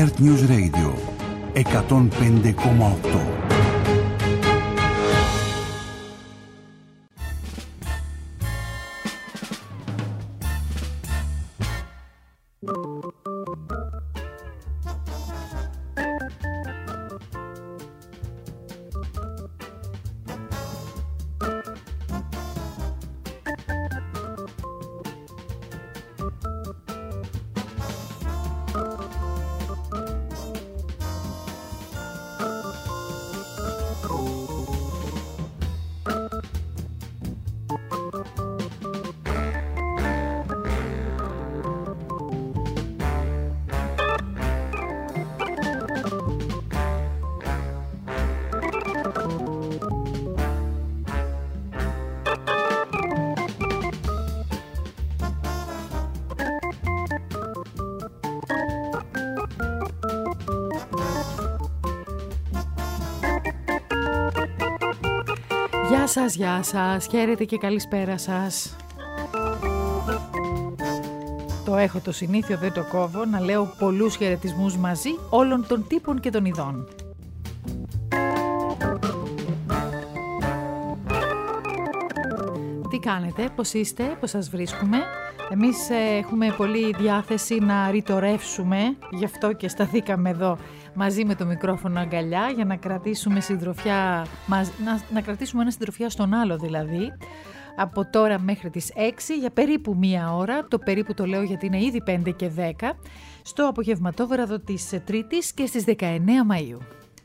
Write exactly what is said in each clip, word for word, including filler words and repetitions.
Earth News Radio εκατόν πέντε κόμμα οκτώ. Γεια σας, γεια σας, χαίρετε και καλησπέρα σας. Το έχω το συνήθιο, δεν το κόβω, να λέω πολλούς χαιρετισμούς μαζί όλων των τύπων και των ειδών. Τι κάνετε, πώς είστε, πώς σας βρίσκουμε? Εμείς ε, έχουμε πολύ διάθεση να ρητορεύσουμε, γι' αυτό και σταθήκαμε εδώ μαζί με το μικρόφωνο αγκαλιά για να κρατήσουμε συντροφιά, να, να κρατήσουμε ένα συντροφιά στον άλλο δηλαδή, από τώρα μέχρι τις έξι για περίπου μία ώρα, το περίπου το λέω γιατί είναι ήδη πέντε και δέκα, στο απογευματόβραδο της Τρίτης και στις δεκαεννέα Μαΐου.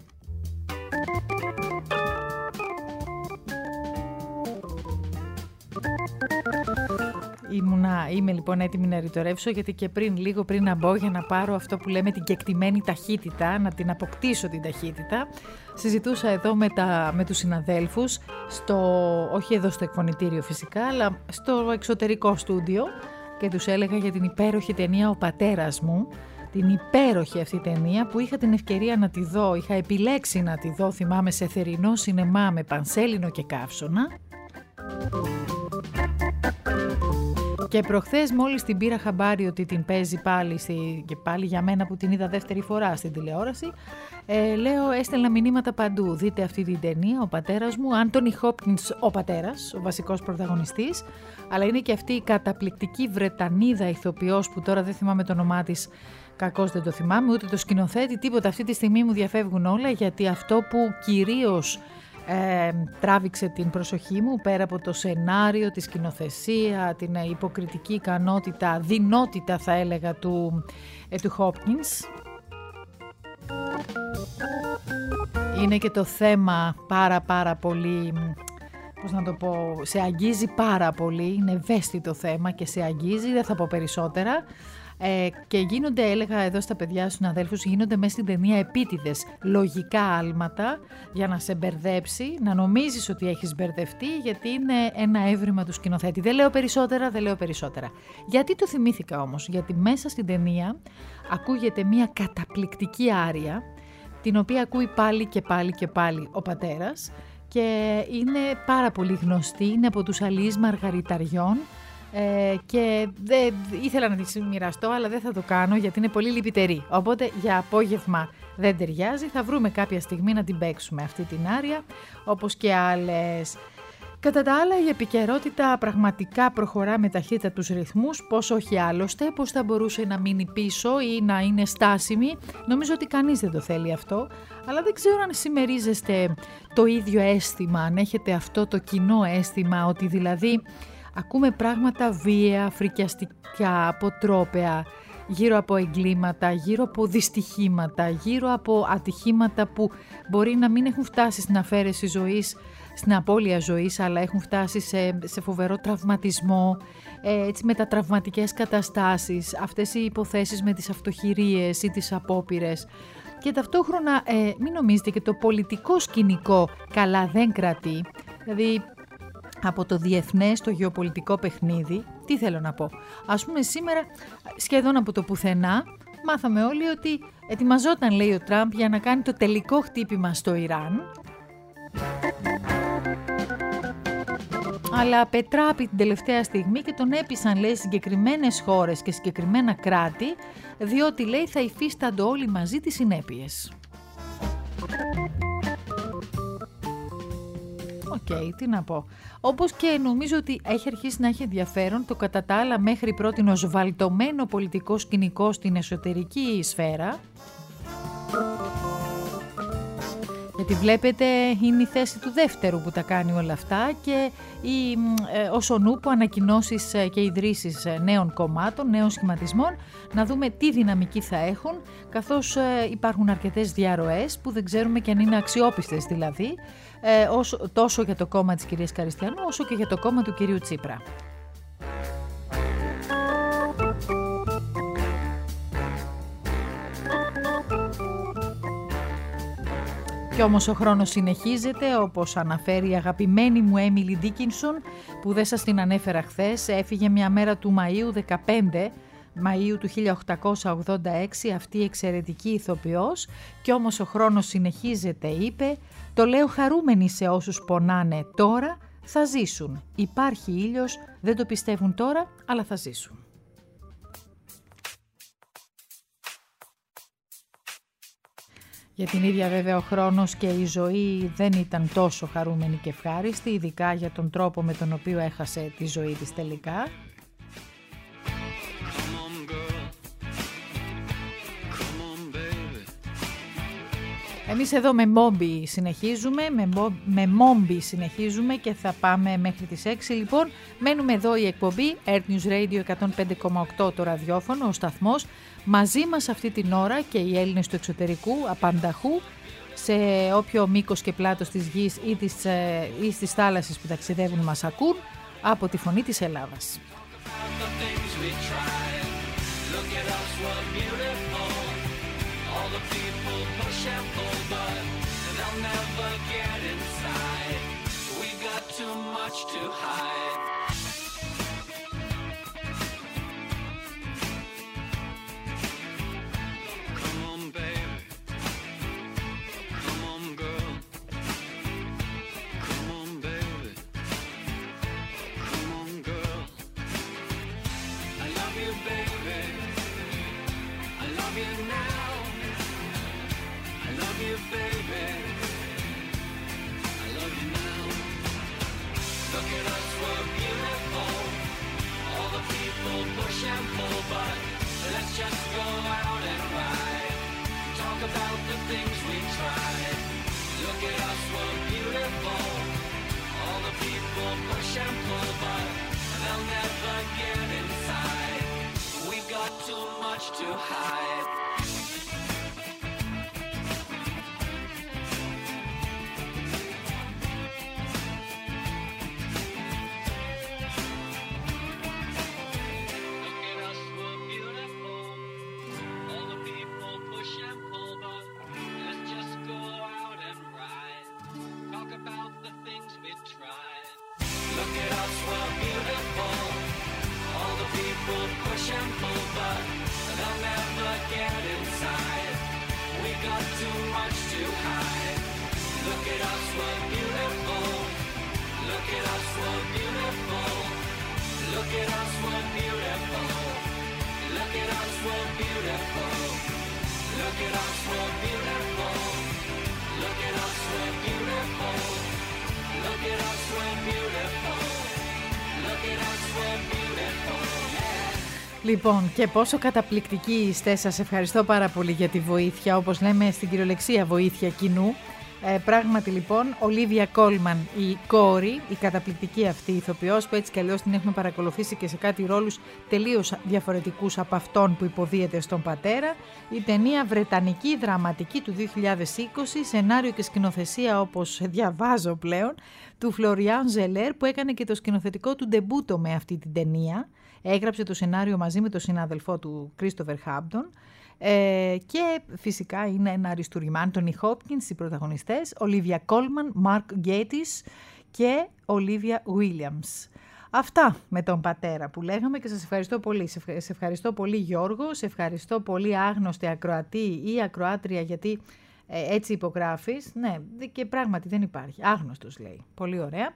Ήμουνα, είμαι λοιπόν έτοιμη να ρητορεύσω, γιατί και πριν, λίγο πριν να μπω για να πάρω αυτό που λέμε την κεκτημένη ταχύτητα, να την αποκτήσω την ταχύτητα, συζητούσα εδώ με, τα, με τους συναδέλφους, στο, όχι εδώ στο εκφωνητήριο φυσικά, αλλά στο εξωτερικό στούντιο, και τους έλεγα για την υπέροχη ταινία «Ο πατέρας μου», την υπέροχη αυτή ταινία που είχα την ευκαιρία να τη δω, είχα επιλέξει να τη δω, θυμάμαι, σε θερινό σινεμά με πανσέλινο και καύσωνα. Και προχθές μόλις την πήρα χαμπάρι ότι την παίζει πάλι, στη, και πάλι για μένα που την είδα δεύτερη φορά στην τηλεόραση, ε, λέω, έστελνα μηνύματα παντού, δείτε αυτή την ταινία, «Ο πατέρας μου», Άντονι Χόπκινς ο πατέρας, ο βασικός πρωταγωνιστής, αλλά είναι και αυτή η καταπληκτική Βρετανίδα ηθοποιός που τώρα δεν θυμάμαι το όνομά της, κακώς δεν το θυμάμαι, ούτε το σκηνοθέτη, τίποτα, αυτή τη στιγμή μου διαφεύγουν όλα, γιατί αυτό που κυρίως Ε, τράβηξε την προσοχή μου, πέρα από το σενάριο, τη σκηνοθεσία, την υποκριτική ικανότητα, δεινότητα θα έλεγα του, ε, του Hopkins, είναι και το θέμα πάρα πάρα πολύ, πώς να το πω, σε αγγίζει πάρα πολύ, είναι ευαίσθητο θέμα και σε αγγίζει, δεν θα πω περισσότερα. Ε, και γίνονται, έλεγα εδώ στα παιδιά στους συναδέλφους, γίνονται μέσα στην ταινία επίτηδες λογικά άλματα για να σε μπερδέψει, να νομίζεις ότι έχεις μπερδευτεί, γιατί είναι ένα έβριμα του σκηνοθέτη. Δεν λέω περισσότερα, δεν λέω περισσότερα. Γιατί το θυμήθηκα όμως? Γιατί μέσα στην ταινία ακούγεται μια καταπληκτική άρια, την οποία ακούει πάλι και πάλι και πάλι ο πατέρας, και είναι πάρα πολύ γνωστή, είναι από τους αλληλείς Μαργαριταριών. Ε, και δεν ήθελα να τη μοιραστώ, αλλά δεν θα το κάνω γιατί είναι πολύ λυπητερή, οπότε για απόγευμα δεν ταιριάζει, θα βρούμε κάποια στιγμή να την παίξουμε αυτή την άρια, όπως και άλλες. Κατά τα άλλα, η επικαιρότητα πραγματικά προχωρά με ταχύτητα τους ρυθμούς, πώς όχι άλλωστε, πώς θα μπορούσε να μείνει πίσω ή να είναι στάσιμη? Νομίζω ότι κανείς δεν το θέλει αυτό, αλλά δεν ξέρω αν συμμερίζεστε το ίδιο αίσθημα, αν έχετε αυτό το κοινό αίσθημα, ότι δηλαδή ακούμε πράγματα βία, φρικιαστικά, αποτρόπαια, γύρω από εγκλήματα, γύρω από δυστυχήματα, γύρω από ατυχήματα που μπορεί να μην έχουν φτάσει στην αφαίρεση ζωής, στην απώλεια ζωής, αλλά έχουν φτάσει σε, σε φοβερό τραυματισμό, ε, έτσι, μετατραυματικές καταστάσεις, αυτές οι υποθέσεις με τις αυτοχειρίες ή τις απόπειρες. Και ταυτόχρονα ε, μην νομίζετε και το πολιτικό σκηνικό καλά δεν κρατεί, δηλαδή από το διεθνές, το γεωπολιτικό παιχνίδι. Τι θέλω να πω? Ας πούμε σήμερα, σχεδόν από το πουθενά, μάθαμε όλοι ότι ετοιμαζόταν, λέει ο Τραμπ, για να κάνει το τελικό χτύπημα στο Ιράν. αλλά πετράπη την τελευταία στιγμή και τον έπεισαν, λέει, συγκεκριμένες χώρες και συγκεκριμένα κράτη, διότι, λέει, θα υφίστανται όλοι μαζί τις συνέπειες. Οκ, okay, τι να πω. Όπως και νομίζω ότι έχει αρχίσει να έχει ενδιαφέρον το κατά τα άλλα μέχρι πρότινος βαλτωμένο πολιτικό σκηνικό στην εσωτερική σφαίρα. Γιατί βλέπετε είναι η θέση του δεύτερου που τα κάνει όλα αυτά και η, ε, όσον ούπο ανακοινώσεις και ιδρύσεις νέων κομμάτων, νέων σχηματισμών, να δούμε τι δυναμική θα έχουν, καθώς ε, υπάρχουν αρκετές διαρροές που δεν ξέρουμε και αν είναι αξιόπιστες δηλαδή, ε, όσο, τόσο για το κόμμα της κυρίας Καριστιανού όσο και για το κόμμα του κυρίου Τσίπρα. Κι όμως ο χρόνος συνεχίζεται, όπως αναφέρει η αγαπημένη μου Έμιλι Ντίκινσον, που δεν σας την ανέφερα χθες, έφυγε μια μέρα του Μαΐου, δεκαπέντε Μαΐου του χίλια οκτακόσια ογδόντα έξι, αυτή η εξαιρετική ηθοποιός. Κι όμως ο χρόνος συνεχίζεται, είπε, το λέω χαρούμενοι σε όσους πονάνε τώρα, θα ζήσουν. Υπάρχει ήλιος, δεν το πιστεύουν τώρα, αλλά θα ζήσουν. Για την ίδια βέβαια ο χρόνος και η ζωή δεν ήταν τόσο χαρούμενη και ευχάριστη, ειδικά για τον τρόπο με τον οποίο έχασε τη ζωή της τελικά. Εμείς εδώ με Μόμπι συνεχίζουμε, με, με Μόμπι συνεχίζουμε και θα πάμε μέχρι τις έξι. Λοιπόν, μένουμε εδώ η εκπομπή Earth News Radio εκατόν πέντε κόμμα οκτώ, το ραδιόφωνο, ο σταθμός. Μαζί μας αυτή την ώρα και οι Έλληνες του εξωτερικού, απανταχού, σε όποιο μήκος και πλάτος της γης ή της, ή της θάλασσης που ταξιδεύουν μας ακούν, από τη Φωνή της Ελλάδας. To hide. Look at us, we're beautiful. All the people push and pull, but let's just go out and ride. Talk about the things we tried. Look at us, we're beautiful. All the people push and pull, but they'll never get inside. We got too much to hide. Look at us, we're beautiful. Look at us, we're beautiful. Look at us, we're beautiful. Look at us, we're beautiful. Look at us, we're beautiful. Look at us, we're beautiful. Look at us, we're beautiful. Look at us, we're beautiful. Λοιπόν, και πόσο καταπληκτικοί είστε, σας ευχαριστώ πάρα πολύ για τη βοήθεια, όπως λέμε στην κυριολεξία βοήθεια κοινού. Ε, πράγματι λοιπόν, Ολίβια Κόλμαν, η κόρη, η καταπληκτική αυτή ηθοποιός που έτσι κι αλλιώς την έχουμε παρακολουθήσει και σε κάτι ρόλους τελείως διαφορετικούς από αυτόν που υποδίεται στον πατέρα. Η ταινία βρετανική δραματική του δύο χιλιάδες είκοσι, σενάριο και σκηνοθεσία όπως διαβάζω πλέον, του Φλωριάν Ζελέρ, που έκανε και το σκηνοθετικό του ντεμπούτο με αυτή την ταινία. Έγραψε το σενάριο μαζί με τον συνάδελφό του Κρίστοφερ Χάμπτον ε, και φυσικά είναι ένα αριστούργημα. Άντονι Χόπκινς οι πρωταγωνιστές, Ολίβια Κόλμαν, Μαρκ Γκέτις και Ολίβια Βίλιαμς. Αυτά με τον πατέρα που λέγαμε και σας ευχαριστώ πολύ. Σε ευχαριστώ πολύ Γιώργο, σε ευχαριστώ πολύ άγνωστη ακροατή ή ακροάτρια, γιατί ε, έτσι υπογράφεις. Ναι, και πράγματι δεν υπάρχει. Άγνωστος λέει. Πολύ ωραία.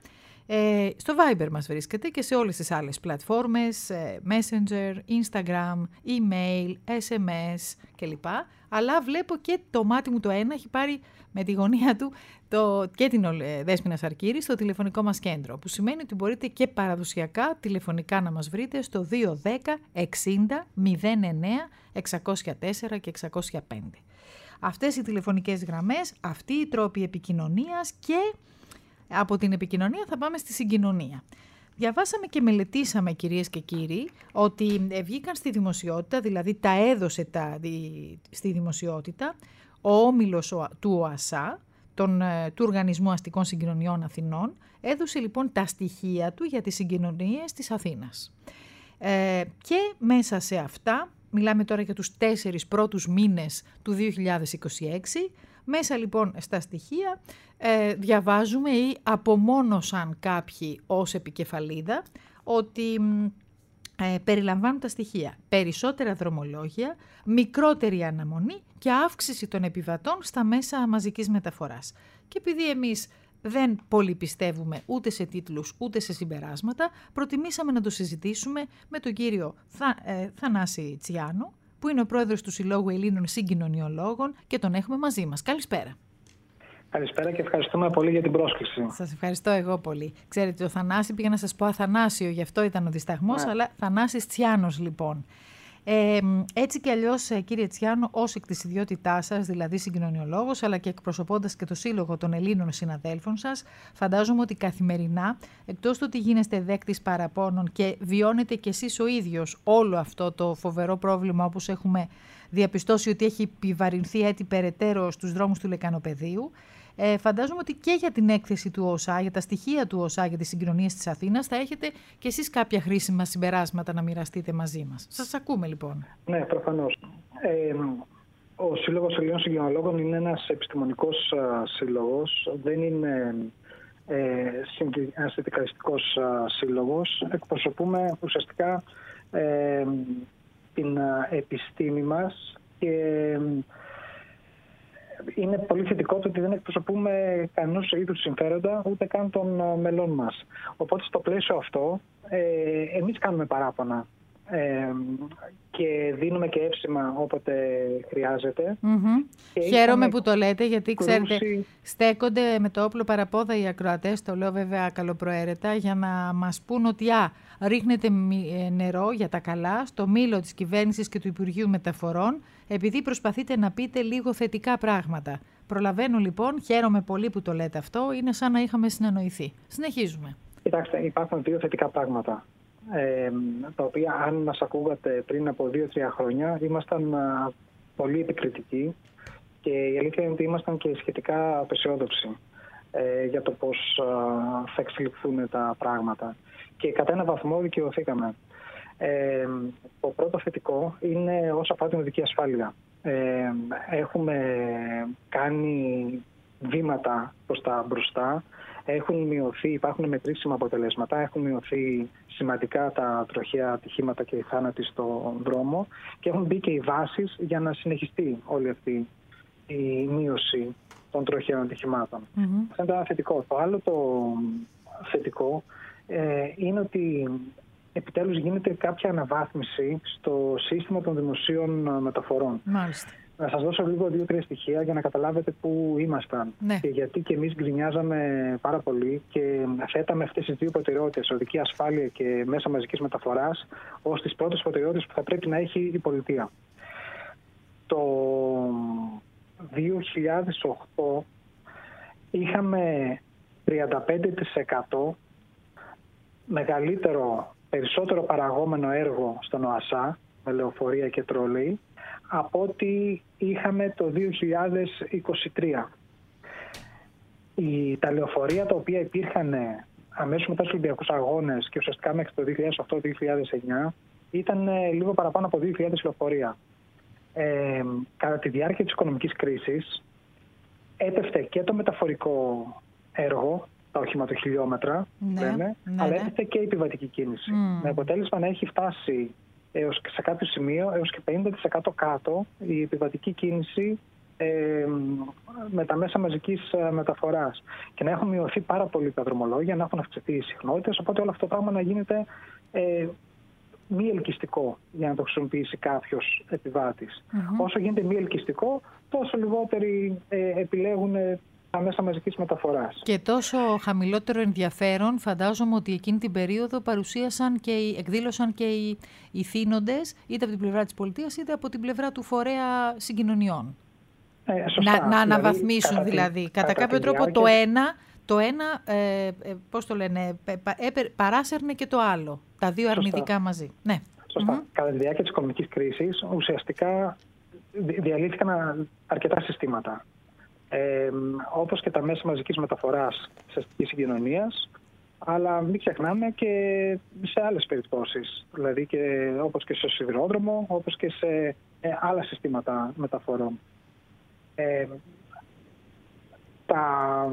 Ε, στο Viber μας βρίσκεται και σε όλες τις άλλες πλατφόρμες, ε, Messenger, Instagram, email, ες εμ ες κλπ. Αλλά βλέπω και το μάτι μου το ένα έχει πάρει με τη γωνία του το, και την ε, Δέσποινα Σαρκύρη στο τηλεφωνικό μας κέντρο, που σημαίνει ότι μπορείτε και παραδοσιακά τηλεφωνικά να μας βρείτε στο δύο ένα μηδέν εξήντα μηδέν εννέα εξακόσια τέσσερα και εξακόσια πέντε. Αυτές οι τηλεφωνικές γραμμές, αυτοί οι τρόποι επικοινωνίας, και από την επικοινωνία θα πάμε στη συγκοινωνία. Διαβάσαμε και μελετήσαμε, κυρίες και κύριοι, ότι βγήκαν στη δημοσιότητα, δηλαδή τα έδωσε τα, στη δημοσιότητα ο όμιλος του ΟΑΣΑ, τον, του Οργανισμού Αστικών Συγκοινωνιών Αθηνών, έδωσε λοιπόν τα στοιχεία του για τις συγκοινωνίες της Αθήνας. Ε, και μέσα σε αυτά, μιλάμε τώρα για τους τέσσερις πρώτους μήνες του δύο χιλιάδες είκοσι έξι, μέσα λοιπόν στα στοιχεία ε, διαβάζουμε ή απομόνωσαν κάποιοι ως επικεφαλίδα ότι ε, περιλαμβάνουν τα στοιχεία περισσότερα δρομολόγια, μικρότερη αναμονή και αύξηση των επιβατών στα μέσα μαζικής μεταφοράς. Και επειδή εμείς δεν πολύ πιστεύουμε ούτε σε τίτλους ούτε σε συμπεράσματα, προτιμήσαμε να το συζητήσουμε με τον κύριο Θα, ε, Θανάση Τσιάνο, που είναι ο πρόεδρος του Συλλόγου Ελλήνων Συγκοινωνιολόγων και τον έχουμε μαζί μας. Καλησπέρα. Καλησπέρα και ευχαριστούμε πολύ για την πρόσκληση. Σας ευχαριστώ εγώ πολύ. Ξέρετε, ο Θανάση, πήγα να σας πω Αθανάσιο, γι' αυτό ήταν ο δισταγμός, ναι. Αλλά Θανάσης Τσιάνος λοιπόν. Ε, έτσι κι αλλιώς, κύριε Τσιάνο, ως εκ της ιδιότητάς σας, δηλαδή συγκοινωνιολόγος, αλλά και εκπροσωπώντας και το Σύλλογο των Ελλήνων συναδέλφων σας, φαντάζομαι ότι καθημερινά, εκτός του ότι γίνεστε δέκτης παραπώνων και βιώνετε κι εσείς ο ίδιος όλο αυτό το φοβερό πρόβλημα, όπως έχουμε διαπιστώσει ότι έχει επιβαρυνθεί έτσι περαιτέρω στους δρόμους του Λεκανοπεδίου, Ε, φαντάζομαι ότι και για την έκθεση του ΟΣΑ, για τα στοιχεία του ΟΣΑ για τις συγκοινωνίες της Αθήνας, θα έχετε και εσείς κάποια χρήσιμα συμπεράσματα να μοιραστείτε μαζί μας. Σας ακούμε λοιπόν. Ναι, προφανώς. Ε, ο Σύλλογος Ελλήνων Συγκοινωνιολόγων είναι ένας επιστημονικός α, σύλλογος, δεν είναι ε, ένας συνδικαλιστικός σύλλογος. Εκπροσωπούμε ουσιαστικά ε, την α, επιστήμη μας και είναι πολύ θετικό το ότι δεν εκπροσωπούμε κανένας είδους συμφέροντα ούτε καν των μελών μας. Οπότε στο πλαίσιο αυτό ε, εμείς κάνουμε παράπονα ε, και δίνουμε και εύσημα όποτε χρειάζεται. Mm-hmm. Και Χαίρομαι που το λέτε, γιατί κρούσει... ξέρετε, στέκονται με το όπλο παραπόδα οι ακροατές, το λέω βέβαια καλοπροαίρετα, για να μας πούν ότι α, ρίχνετε νερό για τα καλά στο μήλο της κυβέρνησης και του Υπουργείου Μεταφορών, επειδή προσπαθείτε να πείτε λίγο θετικά πράγματα. Προλαβαίνω λοιπόν, χαίρομαι πολύ που το λέτε αυτό, είναι σαν να είχαμε συνεννοηθεί. Συνεχίζουμε. Κοιτάξτε, υπάρχουν δύο θετικά πράγματα, ε, τα οποία αν μας ακούγατε πριν από δύο τρία χρόνια, ήμασταν α, πολύ επικριτικοί και η αλήθεια είναι ότι ήμασταν και σχετικά απεσιόδοξοι ε, για το πώς α, θα εξελιχθούν τα πράγματα. Και κατά έναν βαθμό δικαιωθήκαμε. Ε, το πρώτο θετικό είναι όσο αφορά την οδική ασφάλεια. Ε, έχουμε κάνει βήματα προς τα μπροστά, έχουν μειωθεί, υπάρχουν μετρήσιμα αποτελέσματα, έχουν μειωθεί σημαντικά τα τροχαία ατυχήματα και οι θάνατοι στον δρόμο και έχουν μπει και οι βάσεις για να συνεχιστεί όλη αυτή η μείωση των τροχαίων ατυχημάτων. Mm-hmm. Αυτό είναι το θετικό. Το άλλο το θετικό ε, είναι ότι επιτέλους γίνεται κάποια αναβάθμιση στο σύστημα των δημοσίων μεταφορών. Μάλιστα. Να σας δώσω λίγο δύο-τρία στοιχεία για να καταλάβετε πού ήμασταν. Ναι. Και γιατί και εμείς γκρινιάζαμε πάρα πολύ και θέταμε αυτές τις δύο προτεραιότητες, οδική ασφάλεια και μέσα μαζικής μεταφοράς, ως τις πρώτες προτεραιότητες που θα πρέπει να έχει η πολιτεία. Το δύο χιλιάδες οκτώ είχαμε τριάντα πέντε τοις εκατό μεγαλύτερο, περισσότερο παραγόμενο έργο στον ΟΑΣΑ, με λεωφορεία και τρόλεϊ, από ό,τι είχαμε το δύο χιλιάδες είκοσι τρία. Οι, τα λεωφορεία τα οποία υπήρχαν αμέσως μετά τους Ολυμπιακούς Αγώνες και ουσιαστικά μέχρι το δύο χιλιάδες οκτώ δύο χιλιάδες εννιά ήταν λίγο παραπάνω από δύο χιλιάδες λεωφορεία. Ε, κατά τη διάρκεια της οικονομικής κρίσης έπεφτε και το μεταφορικό έργο, τα οχηματοχιλιόμετρα, ναι, λέμε, ναι, αλλά ναι. έπεφτε και η επιβατική κίνηση. Mm. Με αποτέλεσμα να έχει φτάσει έως, σε κάποιο σημείο έως και πενήντα τοις εκατό κάτω η επιβατική κίνηση ε, με τα μέσα μαζικής μεταφοράς και να έχουν μειωθεί πάρα πολύ τα δρομολόγια, να έχουν αυξηθεί οι συχνότητες, οπότε όλο αυτό το πράγμα να γίνεται ε, μη ελκυστικό για να το χρησιμοποιήσει κάποιος επιβάτης. Mm-hmm. Όσο γίνεται μη ελκυστικό, τόσο λιγότεροι ε, επιλέγουν τα μέσα μαζικής μεταφοράς. Και τόσο χαμηλότερο ενδιαφέρον φαντάζομαι ότι εκείνη την περίοδο παρουσίασαν και εκδήλωσαν και οι, οι θύνοντες, είτε από την πλευρά της πολιτείας είτε από την πλευρά του φορέα συγκοινωνιών. Ε, σωστά. Να, να δηλαδή, αναβαθμίσουν κατά δηλαδή. Τη, κατά, κατά κάποιο τρόπο διάρκεια... το ένα, το ένα ε, ε, πώς το λένε, ε, ε, παράσερνε και το άλλο. Τα δύο Σωστά. αρνητικά μαζί. Ναι. Σωστά. Mm-hmm. Κατά τη διάρκεια της οικονομικής κρίσης ουσιαστικά διαλύθηκαν αρκετά συστήματα. Ε, όπως και τα μέσα μαζικής μεταφοράς της αστικής συγκοινωνίας, αλλά μην ξεχνάμε και σε άλλες περιπτώσεις, δηλαδή και, όπως και στο σιδηρόδρομο, όπως και σε ε, άλλα συστήματα μεταφορών. Ε, τα,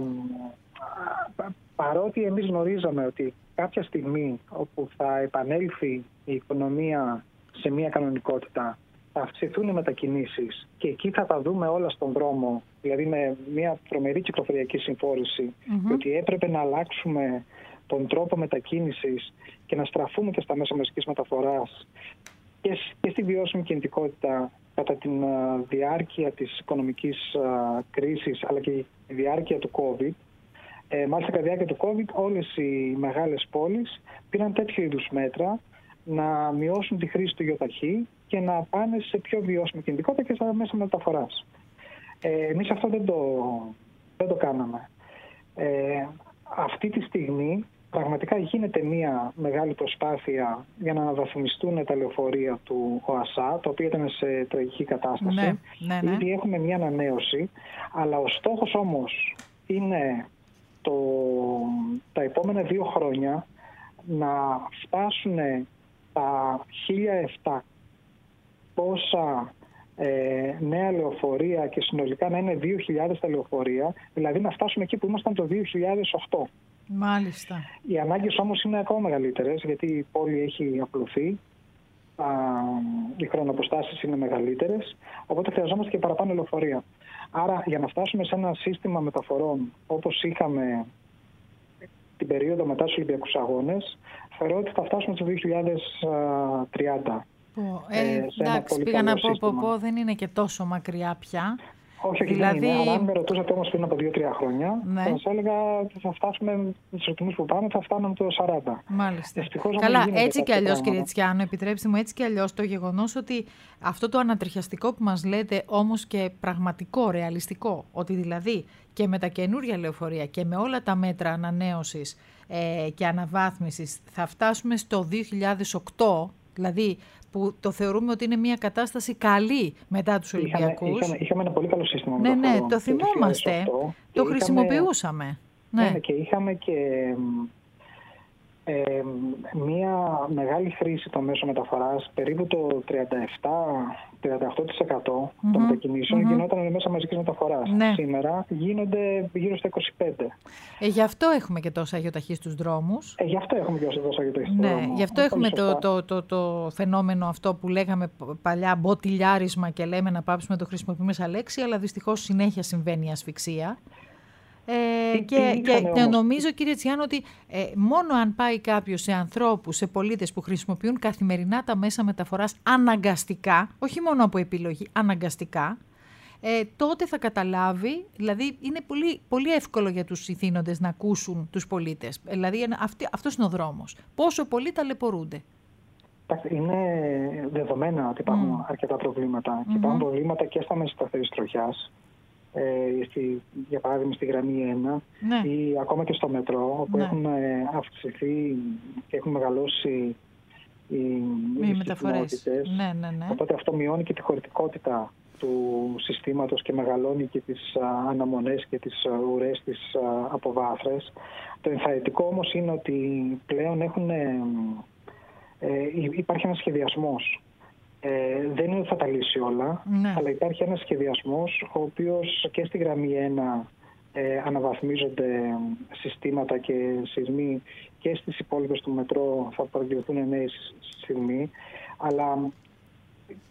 παρότι εμείς γνωρίζαμε ότι κάποια στιγμή όπου θα επανέλθει η οικονομία σε μια κανονικότητα, θα αυξηθούν οι μετακινήσεις και εκεί θα τα δούμε όλα στον δρόμο, δηλαδή με μια τρομερή κυκλοφοριακή συμφόρηση, mm-hmm. ότι έπρεπε να αλλάξουμε τον τρόπο μετακίνησης και να στραφούμε και στα μέσα μαζικής μεταφοράς και, και στη βιώσιμη κινητικότητα κατά τη διάρκεια της οικονομικής α, κρίσης, αλλά και τη διάρκεια του COVID. Ε, μάλιστα, κατά τη διάρκεια του COVID όλες οι μεγάλες πόλεις πήραν τέτοιου είδους μέτρα να μειώσουν τη χρήση του γιοταχή και να πάνε σε πιο βιώσιμη κινητικότητα και στα μέσα μεταφοράς. Ε, εμείς αυτό δεν το, δεν το κάναμε. Ε, αυτή τη στιγμή πραγματικά γίνεται μια μεγάλη προσπάθεια για να αναβαθμιστούν τα λεωφορεία του ΟΑΣΑ, το οποίο ήταν σε τραγική κατάσταση. Ναι, ναι, ναι. Ήδη έχουμε μια ανανέωση, αλλά ο στόχος όμως είναι το, τα επόμενα δύο χρόνια να φτάσουν τα χίλια επτακόσια ε, νέα λεωφορεία και συνολικά να είναι δύο χιλιάδες τα λεωφορεία, δηλαδή να φτάσουμε εκεί που ήμασταν το δύο χιλιάδες οκτώ. Μάλιστα. Οι ανάγκες όμως είναι ακόμα μεγαλύτερες, γιατί η πόλη έχει απλωθεί, α, οι χρονοποστάσεις είναι μεγαλύτερες, οπότε χρειαζόμαστε και παραπάνω λεωφορεία. Άρα για να φτάσουμε σε ένα σύστημα μεταφορών όπως είχαμε την περίοδο μετά τους Ολυμπιακούς Αγώνες, θεωρώ ότι θα φτάσουμε στο δύο χιλιάδες τριάντα. Ε, ε, εντάξει, πήγα να πω, πω, πω, δεν είναι και τόσο μακριά πια. Όχι, όχι, δηλαδή... δεν είναι. Αλλά αν με ρωτούσατε όμως πριν από δύο τρία χρόνια, ναι. θα σας έλεγα ότι θα φτάσουμε με τους ρυθμούς που πάμε, θα φτάνουμε το σαράντα. Μάλιστα. Ευτυχώς, καλά, έτσι κι αλλιώς, κύριε Τσιάνο, επιτρέψτε μου, έτσι κι αλλιώς το γεγονός ότι αυτό το ανατριχιαστικό που μας λέτε, όμως και πραγματικό, ρεαλιστικό, ότι δηλαδή και με τα καινούρια λεωφορεία και με όλα τα μέτρα ανανέωσης ε, και αναβάθμισης θα φτάσουμε στο δύο χιλιάδες οκτώ, δηλαδή που το θεωρούμε ότι είναι μια κατάσταση καλή μετά τους Ολυμπιακούς. Είχαμε, είχαμε, είχαμε ένα πολύ καλό σύστημα. Ναι, ναι, το θυμόμαστε. Το, το χρησιμοποιούσαμε. Ναι. ναι, και είχαμε και ε, μια μεγάλη χρήση των μέσων μεταφοράς, περίπου το τριάντα επτά με τριάντα οκτώ τοις εκατό mm-hmm. των μετακινήσεων mm-hmm. γινόταν με μέσα μαζικής μεταφοράς. Ναι. Σήμερα γίνονται γύρω στα είκοσι πέντε. Ε, γι' αυτό έχουμε και τόσα αγιοταχή στους δρόμους. Ε, γι' αυτό έχουμε και τόσα αγιοταχή στους ναι, δρόμους. Γι' αυτό έχουμε το, το, το, το φαινόμενο αυτό που λέγαμε παλιά μποτιλιάρισμα και λέμε να πάψουμε να το χρησιμοποιούμε σαν λέξη, αλλά δυστυχώς συνέχεια συμβαίνει η ασφυξία. Ε, και και, και νομίζω, κύριε Τσιάνο, ότι ε, μόνο αν πάει κάποιος σε ανθρώπους, σε πολίτες που χρησιμοποιούν καθημερινά τα μέσα μεταφοράς αναγκαστικά, όχι μόνο από επιλογή, αναγκαστικά, ε, τότε θα καταλάβει, δηλαδή είναι πολύ, πολύ εύκολο για τους ηθήνοντες να ακούσουν τους πολίτες. Δηλαδή αυτή, αυτός είναι ο δρόμος. Πόσο πολλοί ταλαιπωρούνται. Είναι δεδομένα ότι υπάρχουν mm. αρκετά προβλήματα. Mm-hmm. Και υπάρχουν προβλήματα και στα μέσα σταθερής τροχιάς. Ε, στη, για παράδειγμα στη γραμμή ένα ναι. ή ακόμα και στο μετρό, όπου ναι. έχουν αυξηθεί και έχουν μεγαλώσει οι, οι μεταφορές. Ναι, ναι, ναι. Οπότε αυτό μειώνει και τη χωρητικότητα του συστήματος και μεγαλώνει και τις α, αναμονές και τις α, ουρές, τις α, αποβάθρες. Το ενθαρρυντικό όμως είναι ότι πλέον έχουν, ε, ε, υπάρχει ένας σχεδιασμός. Ε, δεν είναι ότι θα τα λύσει όλα, ναι. αλλά υπάρχει ένας σχεδιασμός ο οποίος και στη γραμμή ένα ε, αναβαθμίζονται συστήματα και σεισμοί και στις υπόλοιπες του μετρό θα παραγγελθούν νέοι σεισμοί, αλλά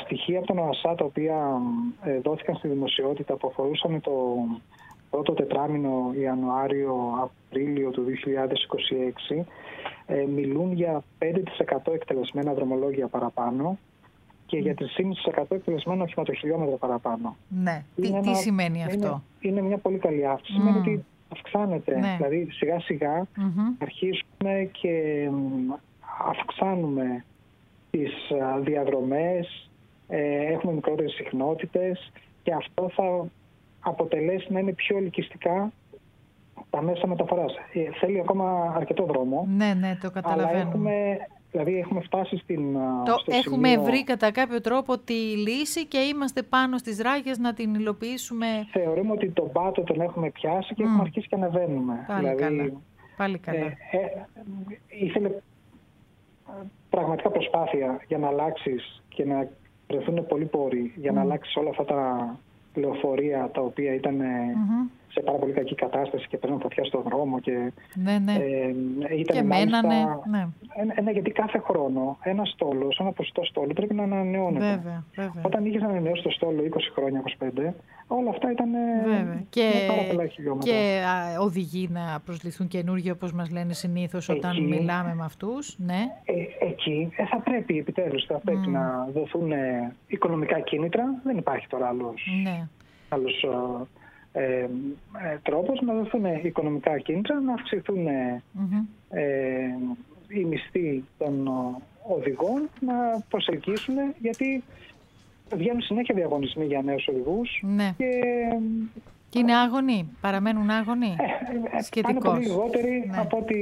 στοιχεία από τον ΟΑΣΑ τα οποία ε, δόθηκαν στη δημοσιότητα που αφορούσαν το πρώτο τετράμινο Ιανουάριο-Απρίλιο του δύο χιλιάδες είκοσι έξι ε, μιλούν για πέντε τοις εκατό εκτελεσμένα δρομολόγια παραπάνω και για τρία κόμμα πέντε τοις εκατό εκτελεσμένα οχηματοχιλιόμετρα παραπάνω. Ναι. Τι, ένα, τι σημαίνει αυτό? Είναι, είναι μια πολύ καλή αύξηση. Mm. Σημαίνει ότι αυξάνεται. Ναι. Δηλαδή σιγά σιγά mm-hmm. αρχίζουμε και αυξάνουμε τις διαδρομές, ε, έχουμε μικρότερες συχνότητες και αυτό θα αποτελέσει να είναι πιο ελκυστικά τα μέσα μεταφοράς. Ε, θέλει ακόμα αρκετό δρόμο. Ναι, ναι, το καταλαβαίνω. Αλλά έχουμε, δηλαδή έχουμε φτάσει στην... Το στο έχουμε σημείο... βρει κατά κάποιο τρόπο τη λύση και είμαστε πάνω στις ράγες να την υλοποιήσουμε. Θεωρούμε ότι τον πάτο τον έχουμε πιάσει και mm. έχουμε αρχίσει και ανεβαίνουμε. Πάλι δηλαδή, καλά. Πάλι καλά. Ε, ε, ήθελε πραγματικά προσπάθεια για να αλλάξεις και να βρεθούν πολλοί πόροι για να mm. αλλάξεις όλα αυτά τα λεωφορεία τα οποία ήταν mm-hmm. σε πάρα πολύ κακή κατάσταση και παίρνουν φωτιά στον δρόμο και, ναι, ναι. Ε, ήταν και μάλιστα, μένανε. Ναι. Ε, ε, γιατί κάθε χρόνο ένα στόλος, ένα ποσοστό στόλου πρέπει να ανανεώνεται. Βέβαια, βέβαια. Όταν είχες ανανεώσει το στόλο είκοσι χρόνια, είκοσι πέντε, όλα αυτά ήταν και, πάρα πολλά χιλιόμετρα. Και α, οδηγεί να προσληφθούν καινούργιοι, όπως μας λένε συνήθως όταν εκεί, μιλάμε με αυτούς. Ναι. Ε, εκεί ε, θα πρέπει επιτέλους θα πρέπει mm. να δοθούν ε, οικονομικά κίνητρα. Δεν υπάρχει τώρα άλλος, ναι. άλλος ε, ε, ε, τρόπος να δοθούν οικονομικά κίνητρα, να αυξηθούν mm-hmm. ε, οι μισθοί των οδηγών, να προσελκύσουν, γιατί βγαίνουν συνέχεια διαγωνισμοί για νέους οδηγούς. Ναι. Και, και είναι άγωνοι, παραμένουν άγωνοι. Ε, ε, σχετικώς. Είναι πολύ λιγότεροι ναι. από ότι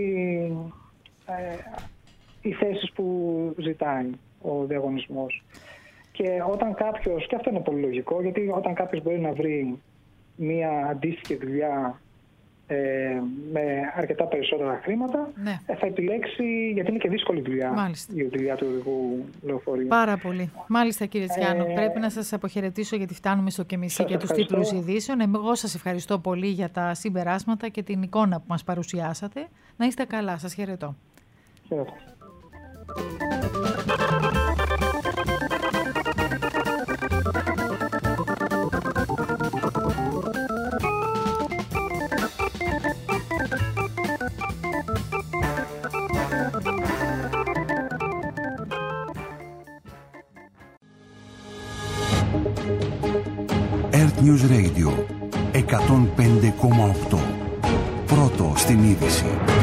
ε, οι θέσεις που ζητάει ο διαγωνισμός. Και όταν κάποιος, και αυτό είναι πολύ λογικό, γιατί όταν κάποιος μπορεί να βρει μία αντίστοιχη δουλειά Ε, με αρκετά περισσότερα χρήματα, ναι. ε, θα επιλέξει, γιατί είναι και δύσκολη δουλειά. Μάλιστα. Η δουλειά του οδηγού λεωφορείου. Πάρα πολύ. Μάλιστα, κύριε Τσιάνο. Ε, πρέπει να σας αποχαιρετήσω, γιατί φτάνουμε στο και μισή για τους τίτλους ειδήσεων. Εγώ σας ευχαριστώ πολύ για τα συμπεράσματα και την εικόνα που μας παρουσιάσατε. Να είστε καλά. Σας χαιρετώ. Χαιρετώ. Earth News Radio εκατόν πέντε κόμμα οκτώ. Πρώτο στην είδηση.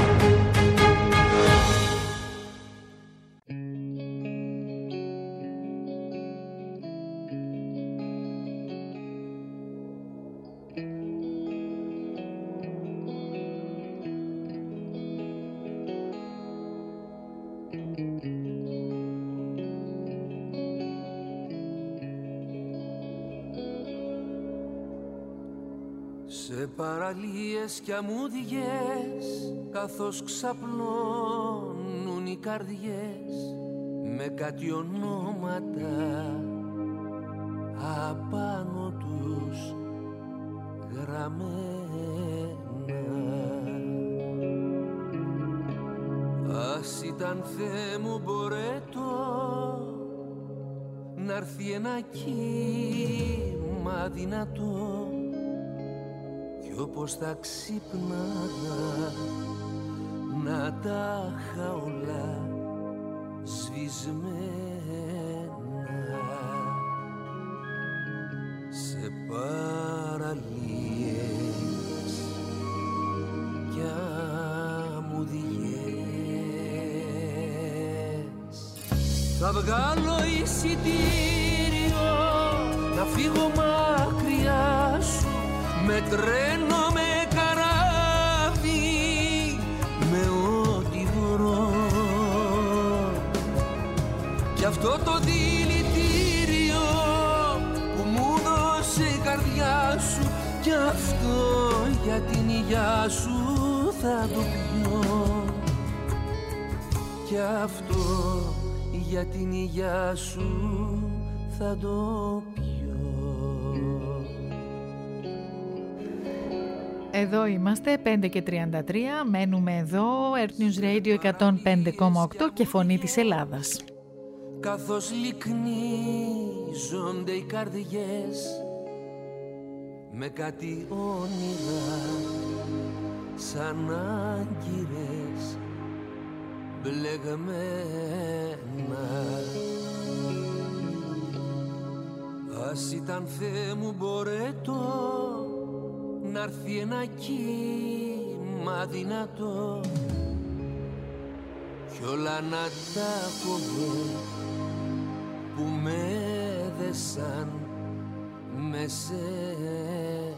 Σε παραλίες κι αμμούδιες, καθώς ξαπλώνουν οι καρδιές με κάτι ονόματα απάνω τους γραμμένα. Ας ήταν Θεέ μου μπορέτο να'ρθεί ένα κύμα δυνατό κι όπως θα ξύπναγα να τα είχα όλα σβησμένα. Σε παραλίες κι αμμουδιές θα βγάλω εισιτήριο να φύγω μακριά σου, με τρένο, με καράβι, με ό,τι βρω. Κι αυτό το δηλητήριο που μου δώσε η καρδιά σου, κι αυτό για την υγειά σου θα το πιω. Κι αυτό για την υγειά σου θα το πιω. Εδώ είμαστε, πέντε και τριάντα τρία, μένουμε εδώ, Earth News Radio εκατόν πέντε κόμμα οκτώ και φωνή της Ελλάδας. Καθώς λυκνίζουν γεμίζονται οι καρδιές με κάτι όνειρα σαν άγκυρες μπλεγμένα. Ας ήταν Θεέ μου μπορέτο να'ρθεί ένα κύμα δυνατό κι όλα να τα κοβέ που με δεσαν με σένα.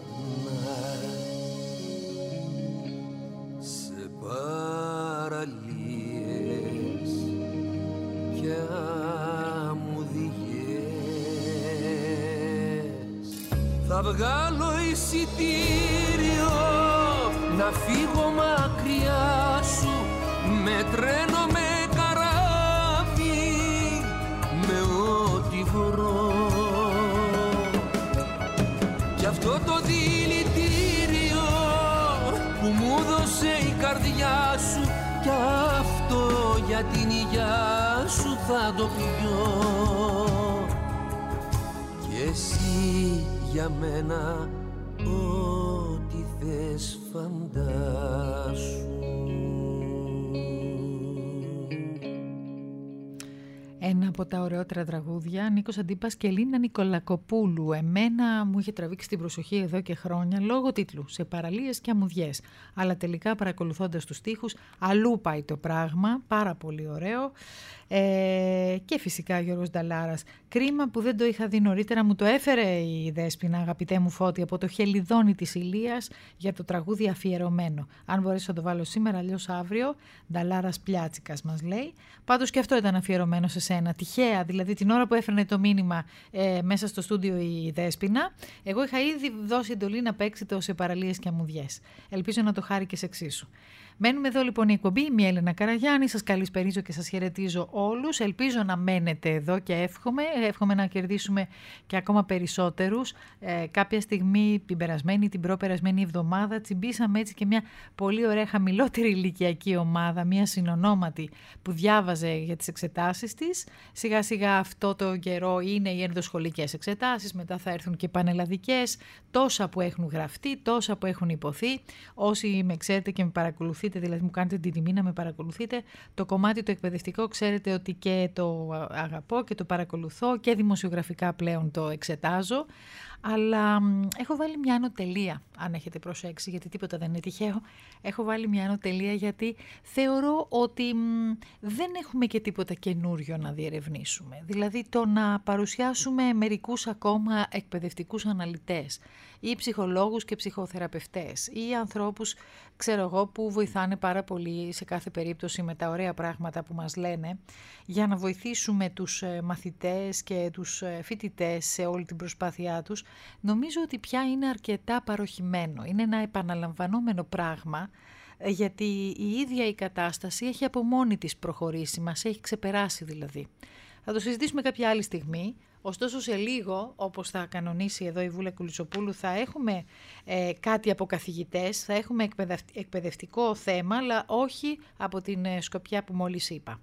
Σε παραλίες και αμμουδιές θα βγάλω εισιτήριο να φύγω μακριά σου με τρένο, με καράβι, με ό,τι βρω. Κι αυτό το δηλητήριο που μου δώσε η καρδιά σου κι αυτό για την υγειά σου θα το πιω. Κι εσύ για μένα ό,τι θες φαντάσου. Ένα από τα ωραιότερα τραγούδια, Νίκος Αντίπας και Ελίνα Νικολακοπούλου. Εμένα μου είχε τραβήξει την προσοχή εδώ και χρόνια λόγω τίτλου «Σε παραλίες και αμμουδιές». Αλλά τελικά παρακολουθώντας τους στίχους, αλλού πάει το πράγμα, πάρα πολύ ωραίο. Ε, και φυσικά Γιώργος Νταλάρας. Κρίμα που δεν το είχα δει νωρίτερα, μου το έφερε η Δέσποινα, αγαπητέ μου Φώτη, από το Χελιδόνι της Ηλίας για το τραγούδι αφιερωμένο. Αν μπορέσω να το βάλω σήμερα, αλλιώς αύριο. Νταλάρας Πλιάτσικας μας λέει. Πάντως και αυτό ήταν αφιερωμένο σε σένα. Τυχαία, δηλαδή την ώρα που έφερνε το μήνυμα ε, μέσα στο στούντιο η Δέσποινα, εγώ είχα ήδη δώσει εντολή να παίξει το «Σε παραλίες και αμμουδιές». Ελπίζω να το χάρηκες εξίσου. Μένουμε εδώ λοιπόν η εκπομπή, είμαι η Έλενα Καραγιάννη, σας καλησπερίζω και σας χαιρετίζω όλους. Ελπίζω να μένετε εδώ και εύχομαι, εύχομαι να κερδίσουμε και ακόμα περισσότερους. Ε, κάποια στιγμή την περασμένη, την προπερασμένη εβδομάδα τσιμπήσαμε έτσι και μια πολύ ωραία χαμηλότερη ηλικιακή ομάδα, μια συνονόματη που διάβαζε για τις εξετάσεις της. Σιγά σιγά αυτό το καιρό είναι οι ενδοσχολικές εξετάσεις, μετά θα έρθουν και πανελλαδικές, τόσα που έχουν γραφτεί, τόσα που έχουν υποθεί. Όσοι με ξέρετε και με παρακολουθείτε, δηλαδή μου κάνετε την τιμή να με παρακολουθείτε, το κομμάτι το εκπαιδευτικό ξέρετε ότι και το αγαπώ και το παρακολουθώ και δημοσιογραφικά πλέον το εξετάζω, αλλά έχω βάλει μια ανωτελεία, αν έχετε προσέξει, γιατί τίποτα δεν είναι τυχαίο. Έχω βάλει μια ανωτελεία γιατί θεωρώ ότι μ, δεν έχουμε και τίποτα καινούριο να διερευνήσουμε. Δηλαδή το να παρουσιάσουμε μερικούς ακόμα εκπαιδευτικούς αναλυτές ή ψυχολόγους και ψυχοθεραπευτές ή ανθρώπους, ξέρω εγώ, που βοηθάνε πάρα πολύ σε κάθε περίπτωση με τα ωραία πράγματα που μας λένε για να βοηθήσουμε τους μαθητές και τους φοιτητές σε όλη την προσπάθειά τους. Νομίζω ότι πια είναι αρκετά παροχημένο. Είναι ένα επαναλαμβανόμενο πράγμα, γιατί η ίδια η κατάσταση έχει από μόνη της προχωρήσει, μας έχει ξεπεράσει δηλαδή. Θα το συζητήσουμε κάποια άλλη στιγμή. Ωστόσο σε λίγο, όπως θα κανονίσει εδώ η Βούλα Κουλισσοπούλου, θα έχουμε ε, κάτι από καθηγητές, θα έχουμε εκπαιδευτικό θέμα, αλλά όχι από την ε, σκοπιά που μόλις είπα.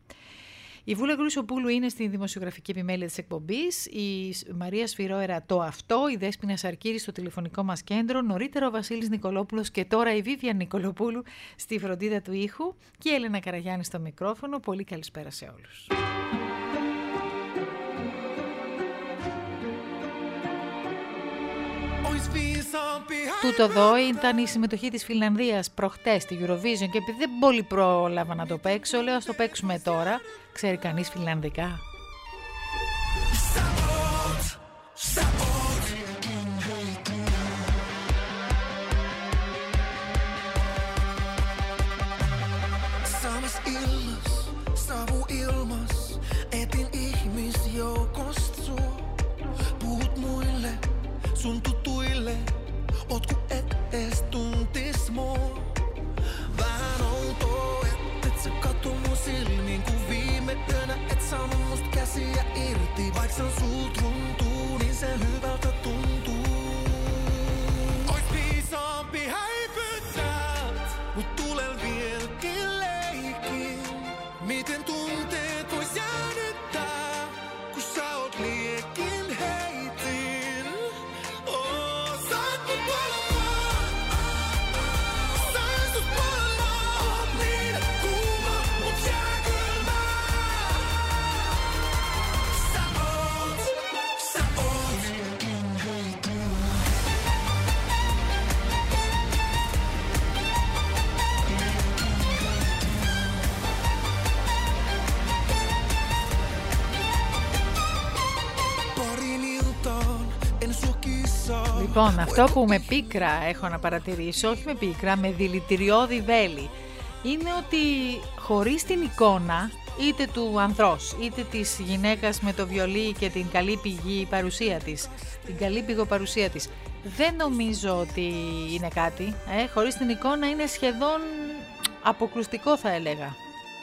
Η Βούλα Κουλισσοπούλου είναι στη δημοσιογραφική επιμέλεια της εκπομπής, η Μαρία Σφυρόερα το αυτό, η Δέσποινα Σαρκύρη στο τηλεφωνικό μας κέντρο, νωρίτερα ο Βασίλης Νικολόπουλος και τώρα η Βίβια Νικολοπούλου στη φροντίδα του ήχου και η Έλενα Καραγιάννη στο μικρόφωνο. Πολύ καλησπέρα σε όλους. Τούτο εδώ ήταν η συμμετοχή της Φινλανδίας προχτές στη Eurovision και επειδή δεν πολύ πρόλαβα να το παίξω, λέω ας το παίξουμε τώρα. Ξέρει κανείς φιλανδικά? Sun tutuille, oot ku et ees tuntis mua. Vähän outoa, et et sä katso mun silmiin, ku viime yönä et saanut must käsiä irti. Vaik se sulta runtuu, niin se hyvältä tuntuu. Ois viisaampi häipyttää, mut tulel vieläkin leikin. Miten tunteet vois jäädyttää, kun sä oot liekin hei. Λοιπόν, αυτό που με πίκρα έχω να παρατηρήσω, όχι με πίκρα, με δηλητηριώδη βέλη, είναι ότι χωρίς την εικόνα, είτε του ανδρός, είτε της γυναίκας με το βιολί και την καλή πηγή παρουσία της, την καλή πηγοπαρουσία της, δεν νομίζω ότι είναι κάτι. Ε? Χωρίς την εικόνα είναι σχεδόν αποκρουστικό, θα έλεγα.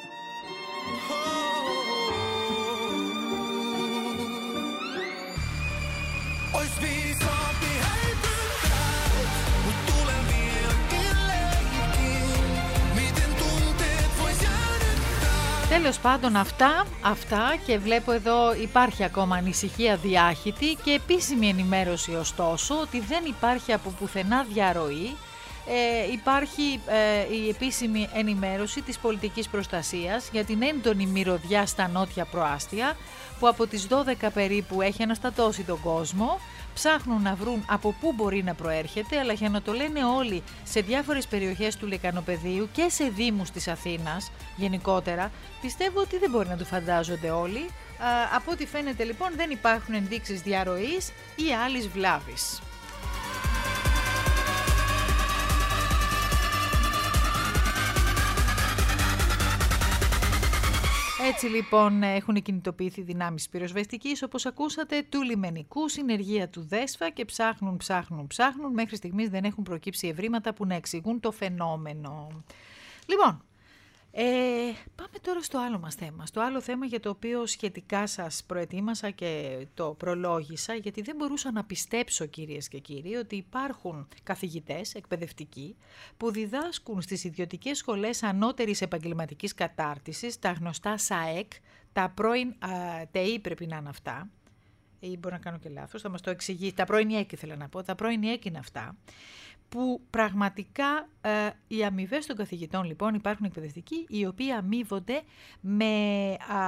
Τέλος πάντων, αυτά, αυτά και βλέπω εδώ υπάρχει ακόμα ανησυχία διάχυτη και επίσημη ενημέρωση ωστόσο ότι δεν υπάρχει από πουθενά διαρροή. Ε, υπάρχει ε, η επίσημη ενημέρωση της πολιτικής προστασίας για την έντονη μυρωδιά στα νότια προάστια που από τις δώδεκα περίπου έχει αναστατώσει τον κόσμο. Ψάχνουν να βρουν από πού μπορεί να προέρχεται, αλλά για να το λένε όλοι σε διάφορες περιοχές του Λεκανοπεδίου και σε δήμους της Αθήνας γενικότερα, πιστεύω ότι δεν μπορεί να το φαντάζονται όλοι. Α, από ό,τι φαίνεται λοιπόν δεν υπάρχουν ενδείξεις διαρροής ή άλλης βλάβης. Έτσι λοιπόν έχουν κινητοποιηθεί δυνάμεις πυροσβεστικής, όπως ακούσατε, του λιμενικού, συνεργεία του ΔΕΣΦΑ και ψάχνουν, ψάχνουν, ψάχνουν. Μέχρι στιγμής δεν έχουν προκύψει ευρήματα που να εξηγούν το φαινόμενο. Λοιπόν, ε, πάμε τώρα στο άλλο μας θέμα. Στο άλλο θέμα για το οποίο σχετικά σας προετοίμασα και το προλόγησα, γιατί δεν μπορούσα να πιστέψω, κυρίες και κύριοι, ότι υπάρχουν καθηγητές εκπαιδευτικοί που διδάσκουν στις ιδιωτικές σχολές ανώτερης επαγγελματικής κατάρτισης, τα γνωστά ΣΑΕΚ, τα πρώην α, ΤΕΗ πρέπει να είναι αυτά, ή μπορεί να κάνω και λάθος, θα μας το εξηγήσει, τα πρώην ΙΕΚ ήθελα να πω, τα πρώην ΙΕΚ είναι αυτά, που πραγματικά ε, οι αμοιβές των καθηγητών λοιπόν υπάρχουν εκπαιδευτικοί οι οποίοι αμείβονται με α,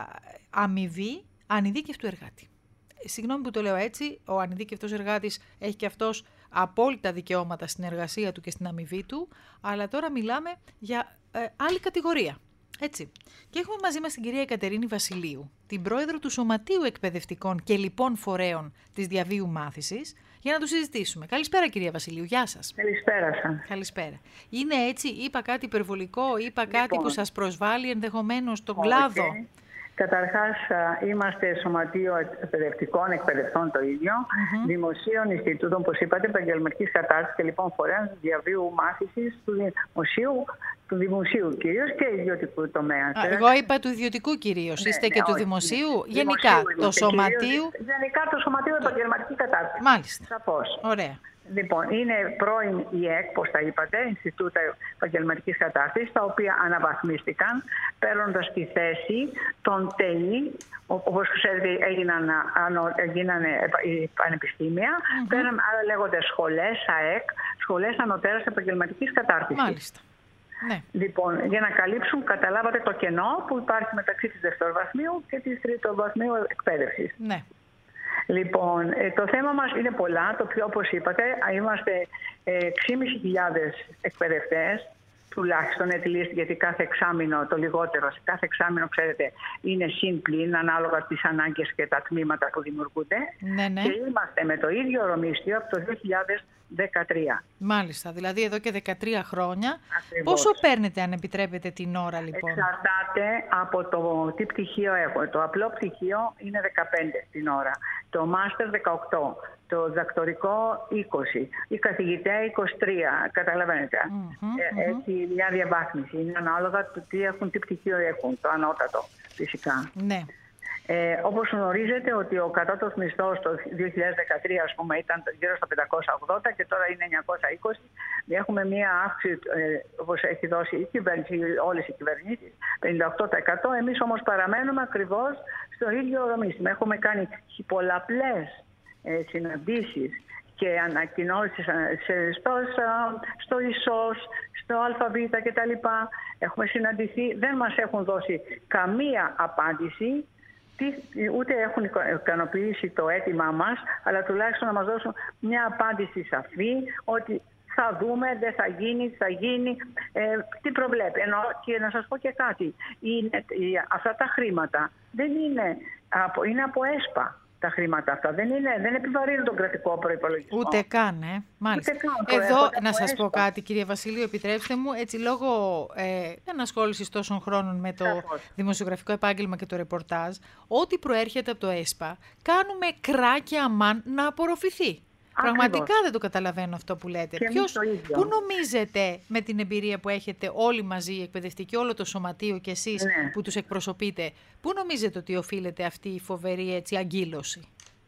αμοιβή ανειδίκευτου εργάτη. Συγγνώμη που το λέω έτσι, ο ανειδίκευτος εργάτης έχει και αυτός απόλυτα δικαιώματα στην εργασία του και στην αμοιβή του, αλλά τώρα μιλάμε για ε, άλλη κατηγορία. Έτσι. Και έχουμε μαζί μας την κυρία Κατερίνη Βασιλείου, την πρόεδρο του Σωματείου Εκπαιδευτικών και λοιπόν Φορέων της Διαβίου Μάθησης, για να το συζητήσουμε. Καλησπέρα κυρία Βασιλείου, γεια σας. Καλησπέρα σας. Καλησπέρα. Είναι έτσι, είπα κάτι υπερβολικό, είπα λοιπόν, κάτι που σας προσβάλλει ενδεχομένως στον κλάδο. Okay. Καταρχάς, είμαστε Σωματείο Εκπαιδευτικών Εκπαιδευτών το ίδιο, mm-hmm. Δημοσίων Ινστιτούτων, όπως είπατε, επαγγελματικής κατάρτισης και λοιπόν φορέων διαβίου μάθησης του δημοσίου, του δημοσίου κυρίως και ιδιωτικού τομέα. Α, εγώ είπα του ιδιωτικού κυρίως, ναι, είστε ναι, και του όχι, δημοσίου, ναι. Γενικά δημοσίου, το Σωματείο. Γενικά το Σωματείο Επαγγελματικής Κατάρτισης. Μάλιστα. Σαφώς. Ωραία. Λοιπόν, είναι πρώην ΙΕΚ, πώς τα είπατε, Ινστιτούτα Επαγγελματικής Κατάρτισης, τα οποία αναβαθμίστηκαν, παίρνοντας τη θέση των ΤΕΗ, όπως ξέρετε έγιναν, έγιναν οι πανεπιστήμια, mm-hmm. πέραν, άρα λέγονται σχολές, ΣΑΕΚ, σχολές ανωτέρας επαγγελματικής κατάρτισης. Μάλιστα. Ναι. Λοιπόν, για να καλύψουν, καταλάβατε το κενό που υπάρχει μεταξύ της δευτεροβαθμίου και της τριτοβαθμίου εκπαίδευσης. Ναι. Λοιπόν, το θέμα μας είναι πολλά, το οποίο όπως είπατε, είμαστε έξι χιλιάδες πεντακόσιοι εκπαιδευτές, τουλάχιστον ετηλίστη, γιατί κάθε εξάμηνο, το λιγότερο, σε κάθε εξάμηνο, ξέρετε, είναι συν πλην, ανάλογα τις ανάγκες και τα τμήματα που δημιουργούνται. Ναι, ναι. Και είμαστε με το ίδιο ορομίσθιο από το δύο χιλιάδες δεκατρία. Μάλιστα, δηλαδή εδώ και δεκατρία χρόνια. Ακριβώς. Πόσο παίρνετε, αν επιτρέπετε, την ώρα, λοιπόν? Εξαρτάται από το τι πτυχίο έχω. Το απλό πτυχίο είναι δεκαπέντε την ώρα. Το μάστερ δεκαοκτώ. Το διδακτορικό είκοσι. Οι καθηγητές είκοσι τρία. Καταλαβαίνετε. Mm-hmm, ε, έτσι, mm-hmm. μια διαβάθμιση. Είναι ανάλογα του τι έχουν, τι πτυχίο έχουν. Το ανώτατο, φυσικά. Ναι. Ε, όπως γνωρίζετε ότι ο κατώτατος μισθός το δύο χιλιάδες δεκατρία ας πούμε, ήταν γύρω στα πεντακόσια ογδόντα και τώρα είναι εννιακόσια είκοσι. Έχουμε μία αύξηση, ε, όπως έχει δώσει η κυβέρνηση, όλες οι κυβερνήσεις, πενήντα οκτώ τοις εκατό. Εμείς όμως παραμένουμε ακριβώς στο ίδιο ορομίσθιο. Έχουμε κάνει πολλαπλές ε, συναντήσεις και ανακοινώσεις στο, στο ΙΣΟΣ, στο ΑΒ κτλ. Έχουμε συναντηθεί, δεν μας έχουν δώσει καμία απάντηση. Ούτε έχουν ικανοποιήσει το αίτημά μας, αλλά τουλάχιστον να μας δώσουν μια απάντηση σαφή ότι θα δούμε, δεν θα γίνει, θα γίνει, ε, τι προβλέπει. Ενώ, και να σας πω και κάτι, είναι, αυτά τα χρήματα δεν είναι από, είναι από ΕΣΠΑ. τα χρήματα αυτά. Δεν, είναι, δεν επιβαρύνουν τον κρατικό προϋπολογισμό. Ούτε καν, ε. Μάλιστα. Ούτε καν, Εδώ προέρχονται να από σας πω έσπα. κάτι, κύριε Βασιλείου, επιτρέψτε μου, έτσι λόγω ε, ενασχόλησης τόσων χρόνων με το Σαφώς. δημοσιογραφικό επάγγελμα και το ρεπορτάζ, ό,τι προέρχεται από το ΕΣΠΑ, κάνουμε κράκια αμάν να απορροφηθεί. Πραγματικά δεν το καταλαβαίνω αυτό που λέτε. Και εμείς Ποιος, το ίδιο. πού νομίζετε με την εμπειρία που έχετε όλοι μαζί, οι εκπαιδευτικοί, όλο το σωματείο και εσείς Ναι. που τους εκπροσωπείτε, πού νομίζετε ότι οφείλεται αυτή η φοβερή έτσι, αγκύλωση?